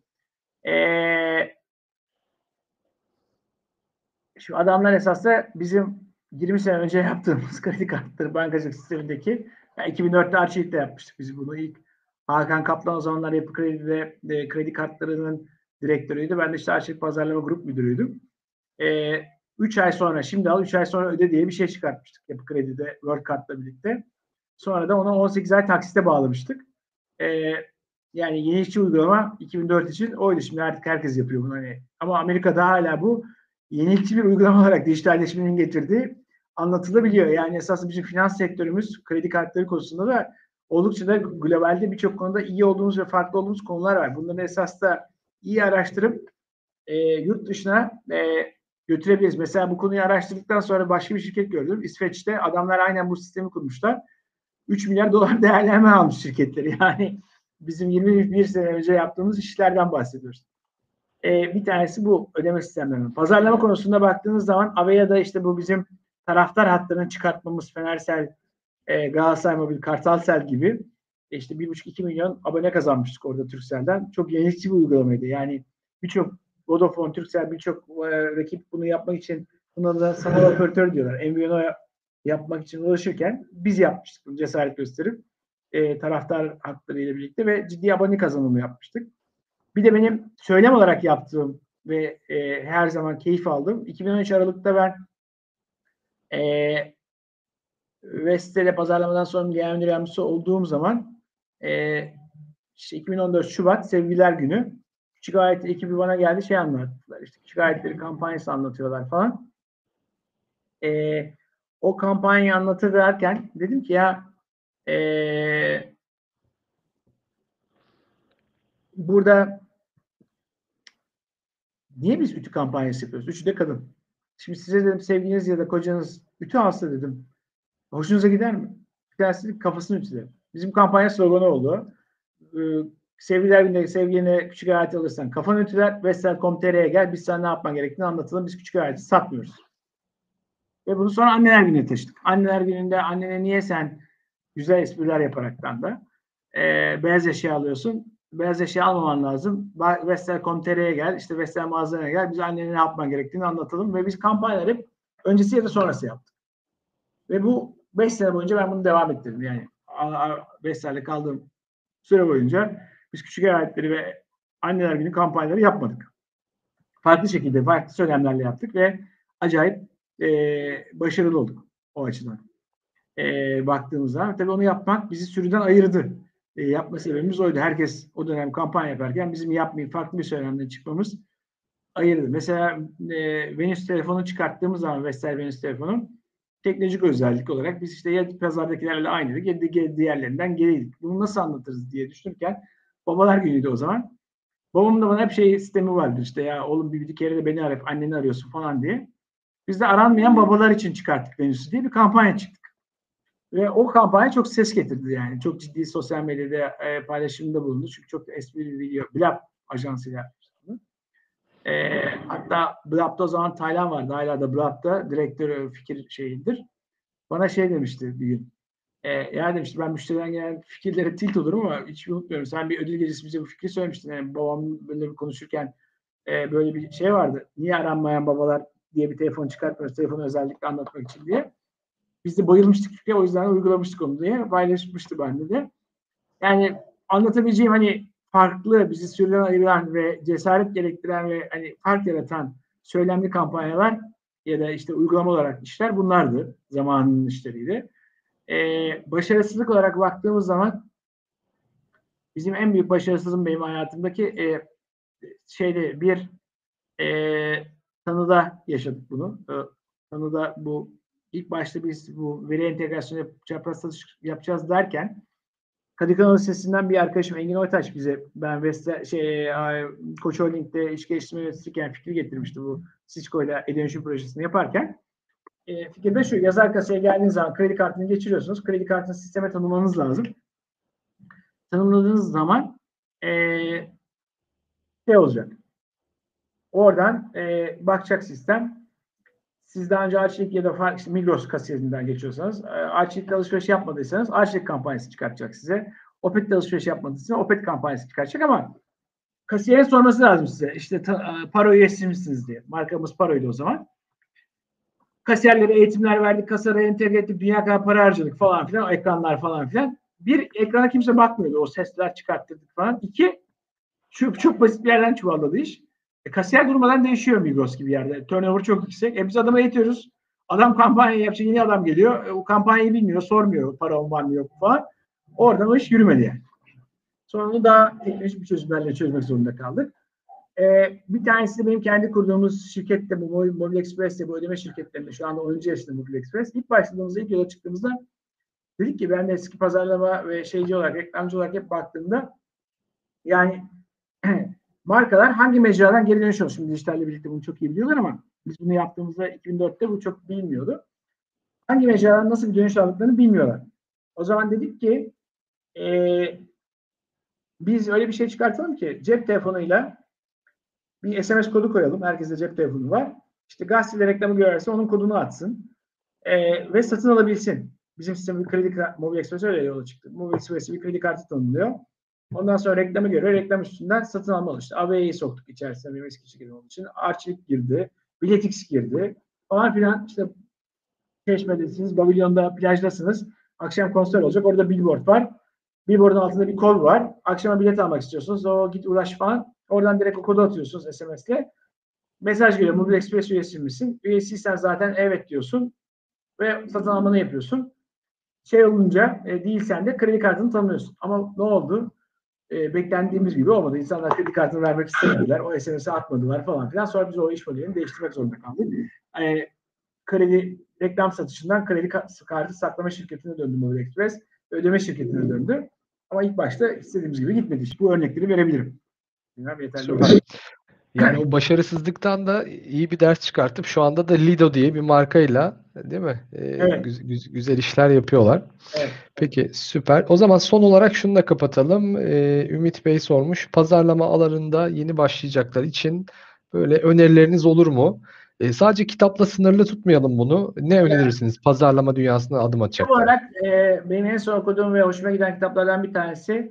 Şu adamlar esasında bizim 20 sene önce yaptığımız kredi kartları bankacılık sistemindeki, yani 2004'te Arçelik'te yapmıştık biz bunu. İlk Hakan Kaplan o zamanlar Yapı Kredi'de kredi kartlarının direktörüydü. Ben de işte Arçelik Pazarlama Grup Müdürüydüm. 3 ay sonra, şimdi al 3 ay sonra öde diye bir şey çıkartmıştık Yapı Kredi'de World Card'la birlikte. Sonra da onu 18 ay taksite bağlamıştık. Yani yenilikçi uygulama 2004 için oydu. Şimdi artık herkes yapıyor bunu. Hani. Ama Amerika'da hala bu yenilikçi bir uygulama olarak dijitalleşmenin getirdiği anlatılabiliyor. Yani esasında bizim finans sektörümüz kredi kartları konusunda da oldukça da globalde birçok konuda iyi olduğumuz ve farklı olduğumuz konular var. Bunları esas da iyi araştırıp yurt dışına götürebiliriz. Mesela bu konuyu araştırdıktan sonra başka bir şirket gördüm. İsveç'te adamlar aynen bu sistemi kurmuşlar. 3 milyar dolar değerlenme almış şirketleri. Yani bizim 21 sene önce yaptığımız işlerden bahsediyoruz. Bir tanesi bu ödeme sistemlerinin. Pazarlama konusunda baktığınız zaman Avea'da işte bu bizim taraftar hatlarını çıkartmamız, Fenersel, Galatasaray Mobil, Kartalsel gibi işte 1,5-2 milyon abone kazanmıştık orada Turkcell'den. Çok yenilikçi bir uygulamaydı. Yani birçok Vodafone, Turkcell, birçok rakip bunu yapmak için, buna da sanal operatör diyorlar. MVNO yapmak için uğraşırken biz yapmıştık bunu, cesaret gösterip taraftar haklarıyla birlikte ve ciddi abone kazanımı yapmıştık. Bir de benim söylem olarak yaptığım ve her zaman keyif aldığım 2013 Aralık'ta ben Vestel'e pazarlamadan sonra genel müdür yardımcısı olduğum zaman işte 2014 Şubat Sevgililer Günü Küçük Ayet ekibi bana geldi, şey anlattılar. İşte Küçük Ayetleri kampanyası anlatıyorlar falan. O kampanyayı anlatırken dedim ki ya burada niye biz ütü kampanyası yapıyoruz? Üçü de kadın. Şimdi size dedim sevgiliniz ya da kocanız ütü alsa dedim. Hoşunuza gider mi? Bir tanesi kafasını ütüler. Bizim kampanya sloganı oldu. Sevgililer gününde sevgiline küçük aleti alırsan kafanı ütüler. Vestel.com.tr'ye gel. Biz sana ne yapman gerektiğini anlatalım. Biz küçük aleti satmıyoruz. Ve bunu sonra anneler gününe taşıdık. Anneler gününde annene niye sen güzel espriler yaparaktan da beyaz eşya alıyorsun? Beyaz eşya almaman lazım. Vestel.com.tr'ye gel. İşte Vestel mağazana gel. Biz annene ne yapman gerektiğini anlatalım. Ve biz kampanyaları hep öncesi ya da sonrası yaptık. Ve bu 5 sene boyunca ben bunu devam ettirdim. Yani Vestel'de kaldığım süre boyunca biz küçük eyaletleri ve anneler günü kampanyaları yapmadık. Farklı şekilde, farklı söylemlerle yaptık ve acayip başarılı olduk o açıdan. Baktığımızda tabii onu yapmak bizi sürüden ayırdı. Yapma sebebimiz oydu. Herkes o dönem kampanya yaparken bizim yapmayıp farklı bir söylemden çıkmamız ayırdı. Mesela Venüs telefonu çıkarttığımız zaman, Vestel Venüs telefonu teknolojik özellik olarak biz işte ya pazardakilerle aynıydık ya diğerlerinden geriydik. Bunu nasıl anlatırız diye düşünürken babalar günüydü o zaman. Babamın da bana hep sistemi vardır işte, ya oğlum bir kere de beni arayıp anneni arıyorsun falan diye. Biz de aranmayan babalar için çıkarttık Venüs'ü diye bir kampanya çıktık. Ve o kampanya çok ses getirdi yani. Çok ciddi sosyal medyada paylaşımda bulundu. Çünkü çok esprili bir video. Blab ajansıyla yapmıştı. Hatta Blab'da o zaman Taylan vardı. Hala da Blab'da direktör fikir şeyidir. Bana şey demişti bir gün. Ya demiştim, ben müşteriden gelen fikirlere tilt olurum ama hiç unutmuyorum. Sen bir ödül gecesi bize bu fikri söylemiştin. Yani babam böyle bir konuşurken böyle bir şey vardı. Niye aranmayan babalar diye bir telefon çıkartmıyoruz. Telefonu özellikle anlatmak için diye. Biz de bayılmıştık fikre, o yüzden uygulamıştık onu diye. Paylaşmıştı bende de. Yani anlatabileceğim hani farklı, bizi sürüden ayıran ve cesaret gerektiren ve hani fark yaratan söylemli kampanyalar ya da işte uygulama olarak işler bunlardı. Zamanının işleriydi. Başarısızlık olarak baktığımız zaman bizim en büyük başarısızlığım benim hayatımdaki şeyde bir tanıda yaşadık bunu. Tanıda bu ilk başta biz bu veri entegrasyonu çapraz satış yapacağız derken Kadıköy Lisesi'nden bir arkadaşım Engin Oytaş bize, ben Koç Holding'de iş geliştirme yöneticiyken fikri getirmişti bu Cisco ile e-dönüşüm projesini yaparken. Fikir de şu: yazar kasaya geldiğiniz zaman kredi kartını geçiriyorsunuz. Kredi kartını sisteme tanımlamanız lazım. Tanımladığınız zaman şey olacak. Oradan bakacak sistem. Siz daha önce Arçelik ya da işte Migros kasiyerinden geçiyorsanız, Arçelik'te alışveriş yapmadıysanız Arçelik kampanyası çıkartacak size. Opet'te alışveriş yapmadıysanız Opet kampanyası çıkartacak ama kasiyerin sorması lazım size. İşte Paro üyesi misiniz diye. Markamız Paro'ydu o zaman. Kasiyerlere eğitimler verdik, kasara entegre ettik, dünya kadar para harcadık falan filan, ekranlar falan filan. Bir, ekrana kimse bakmıyordu, o sesler çıkarttırdık falan. İki, çok basit bir yerden çuvalladı iş. Kasiyer durmadan değişiyor Migros gibi yerde. Turnover çok yüksek. Biz adama eğitiyoruz. Adam kampanya yapacak, yeni adam geliyor. O kampanyayı bilmiyor, sormuyor para var mı yok falan. Oradan o iş yürümedi yani. Sonra onu daha teknolojik bir çözümlerle çözmek zorunda kaldık. Bir tanesi de benim kendi kurduğumuz şirkette, bu Mobil Express'te, bu ödeme şirketlerinde şu anda 10. yaşında Mobil Express. İlk başladığımızda, ilk yola çıktığımızda dedik ki, ben de eski pazarlama ve şeyci olarak, reklamcı olarak hep baktığımda yani markalar hangi mecradan geri dönüş alıyor? Şimdi dijitalle birlikte bunu çok iyi biliyorlar ama biz bunu yaptığımızda 2004'te bu çok bilinmiyordu. Hangi mecradan nasıl bir dönüş aldıklarını bilmiyorlar. O zaman dedik ki biz öyle bir şey çıkartalım ki cep telefonuyla bir SMS kodu koyalım. Herkeste cep telefonu var. İşte gazetede reklamı görürse onun kodunu atsın. Ve satın alabilsin. Bizim sistemimiz kredi kartı, Mobil Express öyle yola çıktı. Mobil Express'e bir kredi kartı tanımlıyor. Ondan sonra reklamı görüyor. Reklam üstünden satın almalı. İşte AV'yi soktuk içerisine, benim eski şirketim olduğu için. Arçelik girdi. Biletix girdi. Falan filan. İşte Çeşme'desiniz, Babilon'da, plajdasınız. Akşam konser olacak. Orada billboard var. Billboard'un altında bir kol var. Akşama bilet almak istiyorsunuz. O git uğraş falan. Oradan direkt o kodu atıyorsunuz SMS'le. Mesaj geliyor. Mobil Express üyesi misin? Üyesiysen zaten evet diyorsun. Ve satın almanı yapıyorsun. Şey olunca değilsen de kredi kartını tanımlıyorsun. Ama ne oldu? Beklendiğimiz gibi olmadı. İnsanlar kredi kartını vermek istemediler. O SMS'i atmadılar falan filan. Sonra biz o iş modelini değiştirmek zorunda kaldık. Kredi reklam satışından kredi kartı saklama şirketine döndü Mobil Express. Ödeme şirketine döndü. Ama ilk başta istediğimiz gibi gitmedi. Bu örnekleri verebilirim. Bilmem yeterli olur. Yani o başarısızlıktan da iyi bir ders çıkartıp şu anda da Lido diye bir markayla, değil mi? Evet. Güzel işler yapıyorlar. Evet. Peki, süper. O zaman son olarak şunu da kapatalım. Ümit Bey sormuş. Pazarlama alanında yeni başlayacaklar için böyle önerileriniz olur mu? Sadece kitapla sınırlı tutmayalım bunu. Ne önerirsiniz pazarlama dünyasına adım Tam atacaklar? olarak benim en son okuduğum ve hoşuma giden kitaplardan bir tanesi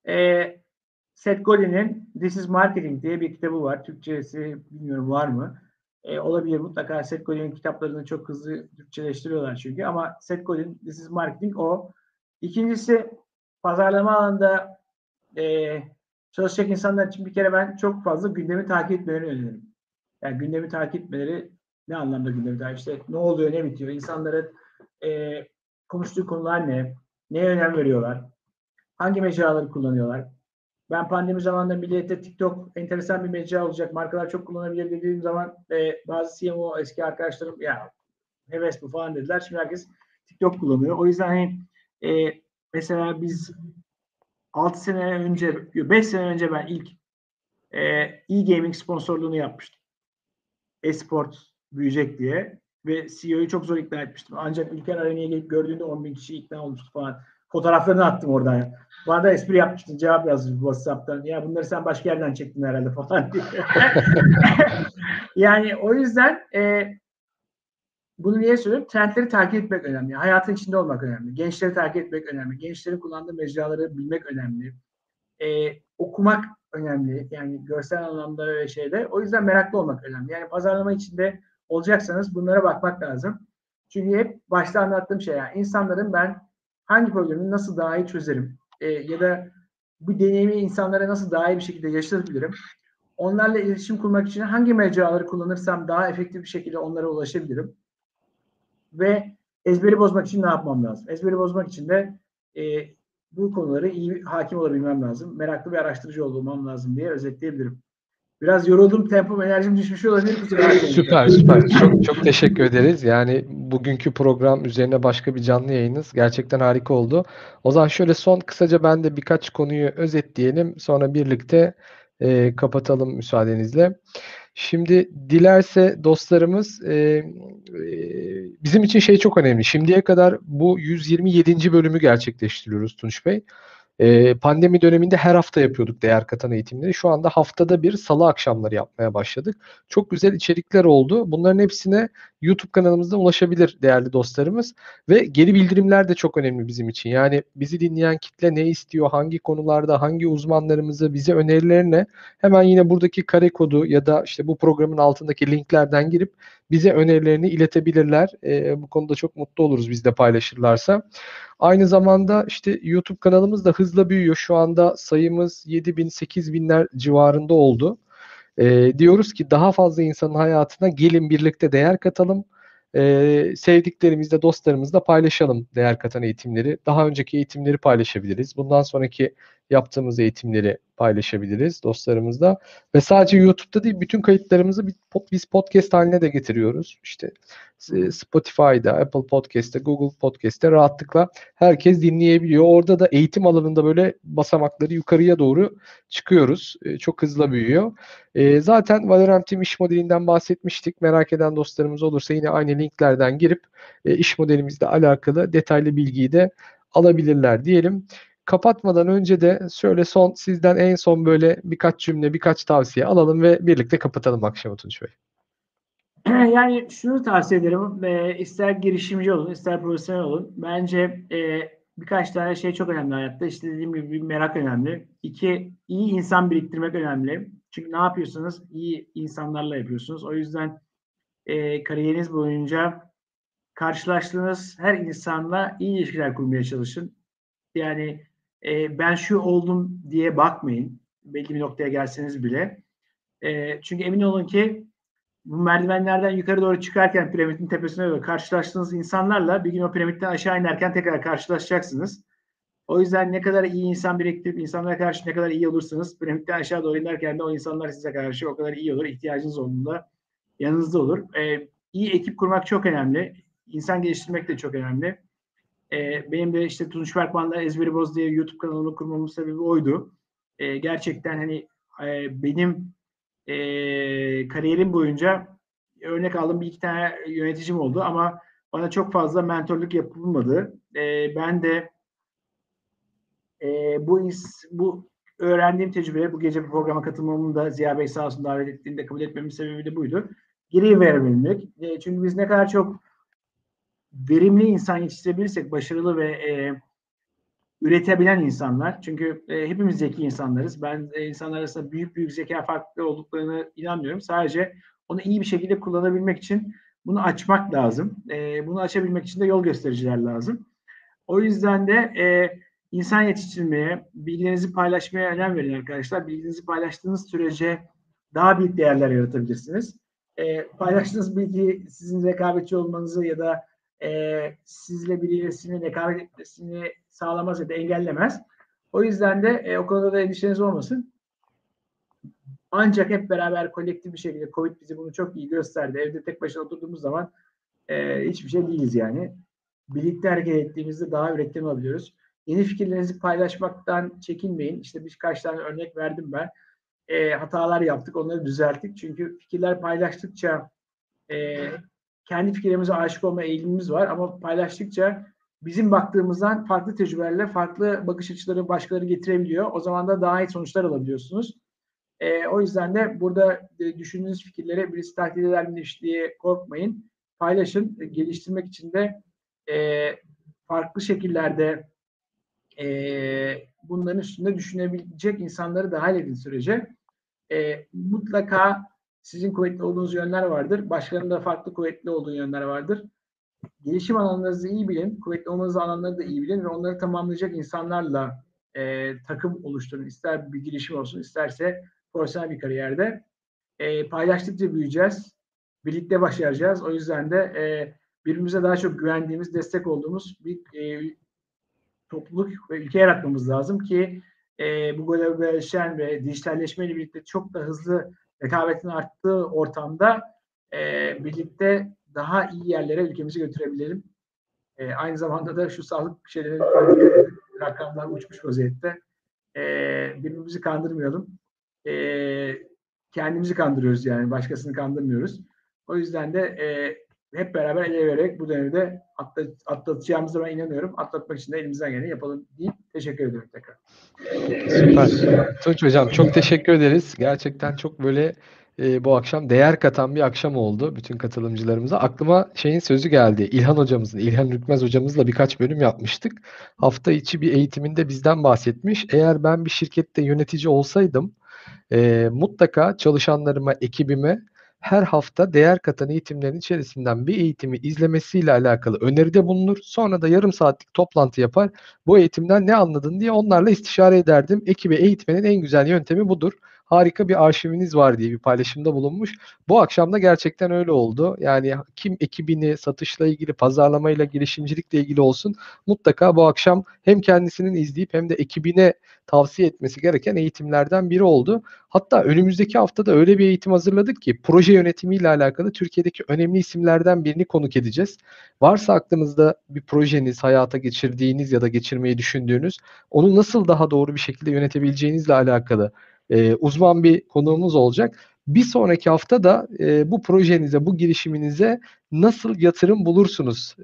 Seth Godin'in This is Marketing diye bir kitabı var. Türkçesi bilmiyorum var mı? Olabilir, mutlaka. Seth Godin'in kitaplarını çok hızlı Türkçeleştiriyorlar çünkü. Ama Seth Godin This is Marketing o. İkincisi, pazarlama alanında çalışacak insanlar için bir kere ben çok fazla gündemi takip etmelerini öneririm. Yani gündemi takip etmeleri, ne anlamda gündemi takip? İşte ne oluyor, ne bitiyor? İnsanların konuştuğu konular ne? Neye önem veriyorlar? Hangi mecraları kullanıyorlar? Ben pandemi zamanında millete TikTok enteresan bir mecra olacak, markalar çok kullanabilir dediğim zaman bazı CMO eski arkadaşlarım ya heves bu falan dediler. Şimdi herkes TikTok kullanıyor. O yüzden hani, mesela biz 6 sene önce, 5 sene önce ben ilk e-gaming sponsorluğunu yapmıştım. Esport büyüyecek diye ve CEO'yu çok zor ikna etmiştim. Ancak Ülker Arena'ya gelip gördüğünde 10.000 kişi ikna olmuştu falan. Fotoğraflarını attım oradan. Bana da espri yapmıştın, cevap yazmış WhatsApp'tan. Ya bunları sen başka yerden çektin herhalde falan diye. Yani o yüzden Bunu niye söylüyorum? Trendleri takip etmek önemli. Hayatın içinde olmak önemli. Gençleri takip etmek önemli. Gençlerin kullandığı mecraları bilmek önemli. Okumak önemli. Yani görsel anlamda ve şeyde. O yüzden meraklı olmak önemli. Yani pazarlama içinde olacaksanız bunlara bakmak lazım. Çünkü hep başta anlattığım şey, yani insanların ben hangi problemi nasıl daha iyi çözerim ya da bu deneyimi insanlara nasıl daha iyi bir şekilde yaşatabilirim. Onlarla iletişim kurmak için hangi mecraları kullanırsam daha efektif bir şekilde onlara ulaşabilirim. Ve ezberi bozmak için ne yapmam lazım? Ezberi bozmak için de bu konuları iyi hakim olabilmem lazım. Meraklı bir araştırıcı olmam lazım diye özetleyebilirim. Biraz yoruldum, tempom, enerjim düşmüş olabilir. Kusura bakmayın. Süper süper. Çok teşekkür ederiz. Yani bugünkü program üzerine başka bir canlı yayınız. Gerçekten harika oldu. O zaman şöyle son kısaca ben de birkaç konuyu özetleyelim. Sonra birlikte kapatalım müsaadenizle. Şimdi dilerse dostlarımız bizim için şey çok önemli. Şimdiye kadar bu 127. bölümü gerçekleştiriyoruz Tunç Bey. Pandemi döneminde her hafta yapıyorduk değer katan eğitimleri. Şu anda haftada bir salı akşamları yapmaya başladık. Çok güzel içerikler oldu. Bunların hepsine YouTube kanalımızda ulaşabilir değerli dostlarımız. Ve geri bildirimler de çok önemli bizim için. Yani bizi dinleyen kitle ne istiyor, hangi konularda, hangi uzmanlarımızı, bize önerilerine hemen yine buradaki kare kodu ya da işte bu programın altındaki linklerden girip bize önerilerini iletebilirler. Bu konuda çok mutlu oluruz biz de paylaşırlarsa. Aynı zamanda işte YouTube kanalımız da hızla büyüyor. Şu anda sayımız 7.000, 8.000'ler civarında oldu. Diyoruz ki daha fazla insanın hayatına gelin birlikte değer katalım. Sevdiklerimizle, dostlarımızla paylaşalım değer katan eğitimleri. Daha önceki eğitimleri paylaşabiliriz. Bundan sonraki yaptığımız eğitimleri paylaşabiliriz dostlarımızla. Ve sadece YouTube'da değil, bütün kayıtlarımızı biz podcast haline de getiriyoruz. İşte Spotify'da, Apple Podcast'te, Google Podcast'te rahatlıkla herkes dinleyebiliyor. Orada da eğitim alanında böyle basamakları yukarıya doğru çıkıyoruz. Çok hızlı büyüyor. Zaten Valorant Team iş modelinden bahsetmiştik. Merak eden dostlarımız olursa yine aynı linklerden girip iş modelimizle alakalı detaylı bilgiyi de alabilirler diyelim. Kapatmadan önce de şöyle sizden en son böyle birkaç cümle, birkaç tavsiye alalım ve birlikte kapatalım akşamı Tunç Bey. Yani şunu tavsiye ederim. İster girişimci olun, ister profesyonel olun. Bence birkaç tane şey çok önemli hayatta. İşte dediğim gibi bir merak önemli. İki, iyi insan biriktirmek önemli. Çünkü ne yapıyorsunuz? İyi insanlarla yapıyorsunuz. O yüzden kariyeriniz boyunca karşılaştığınız her insanla iyi ilişkiler kurmaya çalışın. Yani ben şu oldum diye bakmayın. Belli bir noktaya gelseniz bile. Çünkü emin olun ki bu merdivenlerden yukarı doğru çıkarken piramidin tepesine doğru karşılaştığınız insanlarla bir gün o piramitten aşağı inerken tekrar karşılaşacaksınız. O yüzden ne kadar iyi insan biriktirip insanlara karşı ne kadar iyi olursanız piramitten aşağı doğru inerken de o insanlar size karşı o kadar iyi olur. İhtiyacınız olduğunda yanınızda olur. İyi ekip kurmak çok önemli. İnsan geliştirmek de çok önemli. Benim de işte Tunç Berkman'la Ezberi Boz diye YouTube kanalımı kurmamın sebebi oydu. Gerçekten hani benim kariyerim boyunca örnek aldığım bir iki tane yöneticim oldu ama bana çok fazla mentorluk yapılmadı. Ben de bu öğrendiğim tecrübe, bu gece bu programa katılmamın da Ziya Bey sağ olsun davet ettiğinde kabul etmemin sebebi de buydu. Geri verebilmek. Çünkü biz ne kadar çok verimli insan yetiştirebilirsek başarılı ve üretebilen insanlar. Çünkü hepimiz zeki insanlarız. Ben insanlar arasında büyük zeka farklı olduklarını inanmıyorum. Sadece onu iyi bir şekilde kullanabilmek için bunu açmak lazım. Bunu açabilmek için de yol göstericiler lazım. O yüzden de insan yetiştirmeye, bilgilerinizi paylaşmaya önem verin arkadaşlar. Bilginizi paylaştığınız sürece daha büyük değerler yaratabilirsiniz. Paylaştığınız bilgi sizin rekabetçi olmanızı ya da sizle birisinin rekabet etmesini sağlamaz ya da engellemez. O yüzden de o konuda da endişeniz olmasın. Ancak hep beraber kolektif bir şekilde Covid bizi bunu çok iyi gösterdi. Evde tek başına oturduğumuz zaman hiçbir şey değiliz yani. Birlikte hareket ettiğimizde daha üretken olabiliyoruz. Yeni fikirlerinizi paylaşmaktan çekinmeyin. İşte birkaç tane örnek verdim ben. Hatalar yaptık, onları düzelttik. Çünkü fikirler paylaştıkça kendi fikirlerimize aşık olma eğilimimiz var ama paylaştıkça bizim baktığımızdan farklı tecrübelerle farklı bakış açıları başkaları getirebiliyor. O zaman da daha iyi sonuçlar alabiliyorsunuz. O yüzden de burada düşündüğünüz fikirlere birisi taklit edermiş diye korkmayın. paylaşın. Geliştirmek için de farklı şekillerde bunların üstünde düşünebilecek insanları dahil edin sürece. Mutlaka sizin kuvvetli olduğunuz yönler vardır. Başkalarının da farklı kuvvetli olduğu yönler vardır. Gelişim alanlarınızı iyi bilin. Kuvvetli olmanız alanları da iyi bilin ve onları tamamlayacak insanlarla takım oluşturun. İster bir girişim olsun, isterse profesyonel bir kariyerde. Paylaştıkça büyüyeceğiz. Birlikte başaracağız. O yüzden de birbirimize daha çok güvendiğimiz, destek olduğumuz bir topluluk ve ülke yaratmamız lazım ki bu globalleşen ve dijitalleşmeyle birlikte çok da hızlı rekabetin arttığı ortamda birlikte daha iyi yerlere ülkemizi götürebilelim. Aynı zamanda da şu sağlık şeyleri rakamlar uçmuş vaziyette. Birbirimizi kandırmayalım. Kendimizi kandırıyoruz yani. Başkasını kandırmıyoruz. O yüzden de hep beraber el ele vererek bu dönemi de atlatacağımıza ben inanıyorum. Atlatmak için de elimizden geleni yapalım deyip teşekkür ederim tekrar. Süper. Tunç Hocam çok teşekkür ederiz. Gerçekten çok böyle bu akşam değer katan bir akşam oldu bütün katılımcılarımıza. Aklıma şeyin sözü geldi. İlhan hocamızın, İlhan Rükmez hocamızla birkaç bölüm yapmıştık. Hafta içi bir eğitiminde bizden bahsetmiş. Eğer ben bir şirkette yönetici olsaydım mutlaka çalışanlarıma, ekibime her hafta değer katan eğitimlerin içerisinden bir eğitimi izlemesiyle alakalı öneride bulunur. Sonra da yarım saatlik toplantı yapar. Bu eğitimden ne anladın diye onlarla istişare ederdim. Ekibe eğitmenin en güzel yöntemi budur. Harika bir arşiviniz var diye bir paylaşımda bulunmuş. Bu akşam da gerçekten öyle oldu. Yani kim ekibini satışla ilgili, pazarlamayla, girişimcilikle ilgili olsun mutlaka bu akşam hem kendisinin izleyip hem de ekibine tavsiye etmesi gereken eğitimlerden biri oldu. Hatta önümüzdeki haftada öyle bir eğitim hazırladık ki proje yönetimiyle alakalı Türkiye'deki önemli isimlerden birini konuk edeceğiz. Varsa aklınızda bir projeniz, hayata geçirdiğiniz ya da geçirmeyi düşündüğünüz, onu nasıl daha doğru bir şekilde yönetebileceğinizle alakalı uzman bir konuğumuz olacak. Bir sonraki hafta da bu projenize, bu girişiminize nasıl yatırım bulursunuz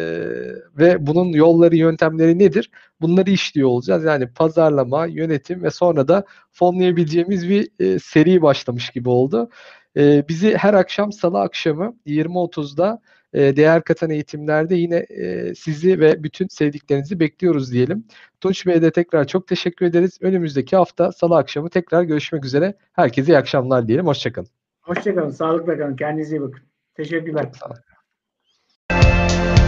ve bunun yolları, yöntemleri nedir? Bunları işliyor olacağız. Yani pazarlama, yönetim ve sonra da fonlayabileceğimiz bir seri başlamış gibi oldu. Bizi her akşam Salı akşamı 20.30'da değer katan eğitimlerde yine sizi ve bütün sevdiklerinizi bekliyoruz diyelim. Tunç Bey'e de tekrar çok teşekkür ederiz. Önümüzdeki hafta Salı akşamı tekrar görüşmek üzere. Herkese iyi akşamlar diyelim. Hoşçakalın. Hoşçakalın. Sağlıkla kalın. Kendinize iyi bakın. Teşekkürler. Sağ olun.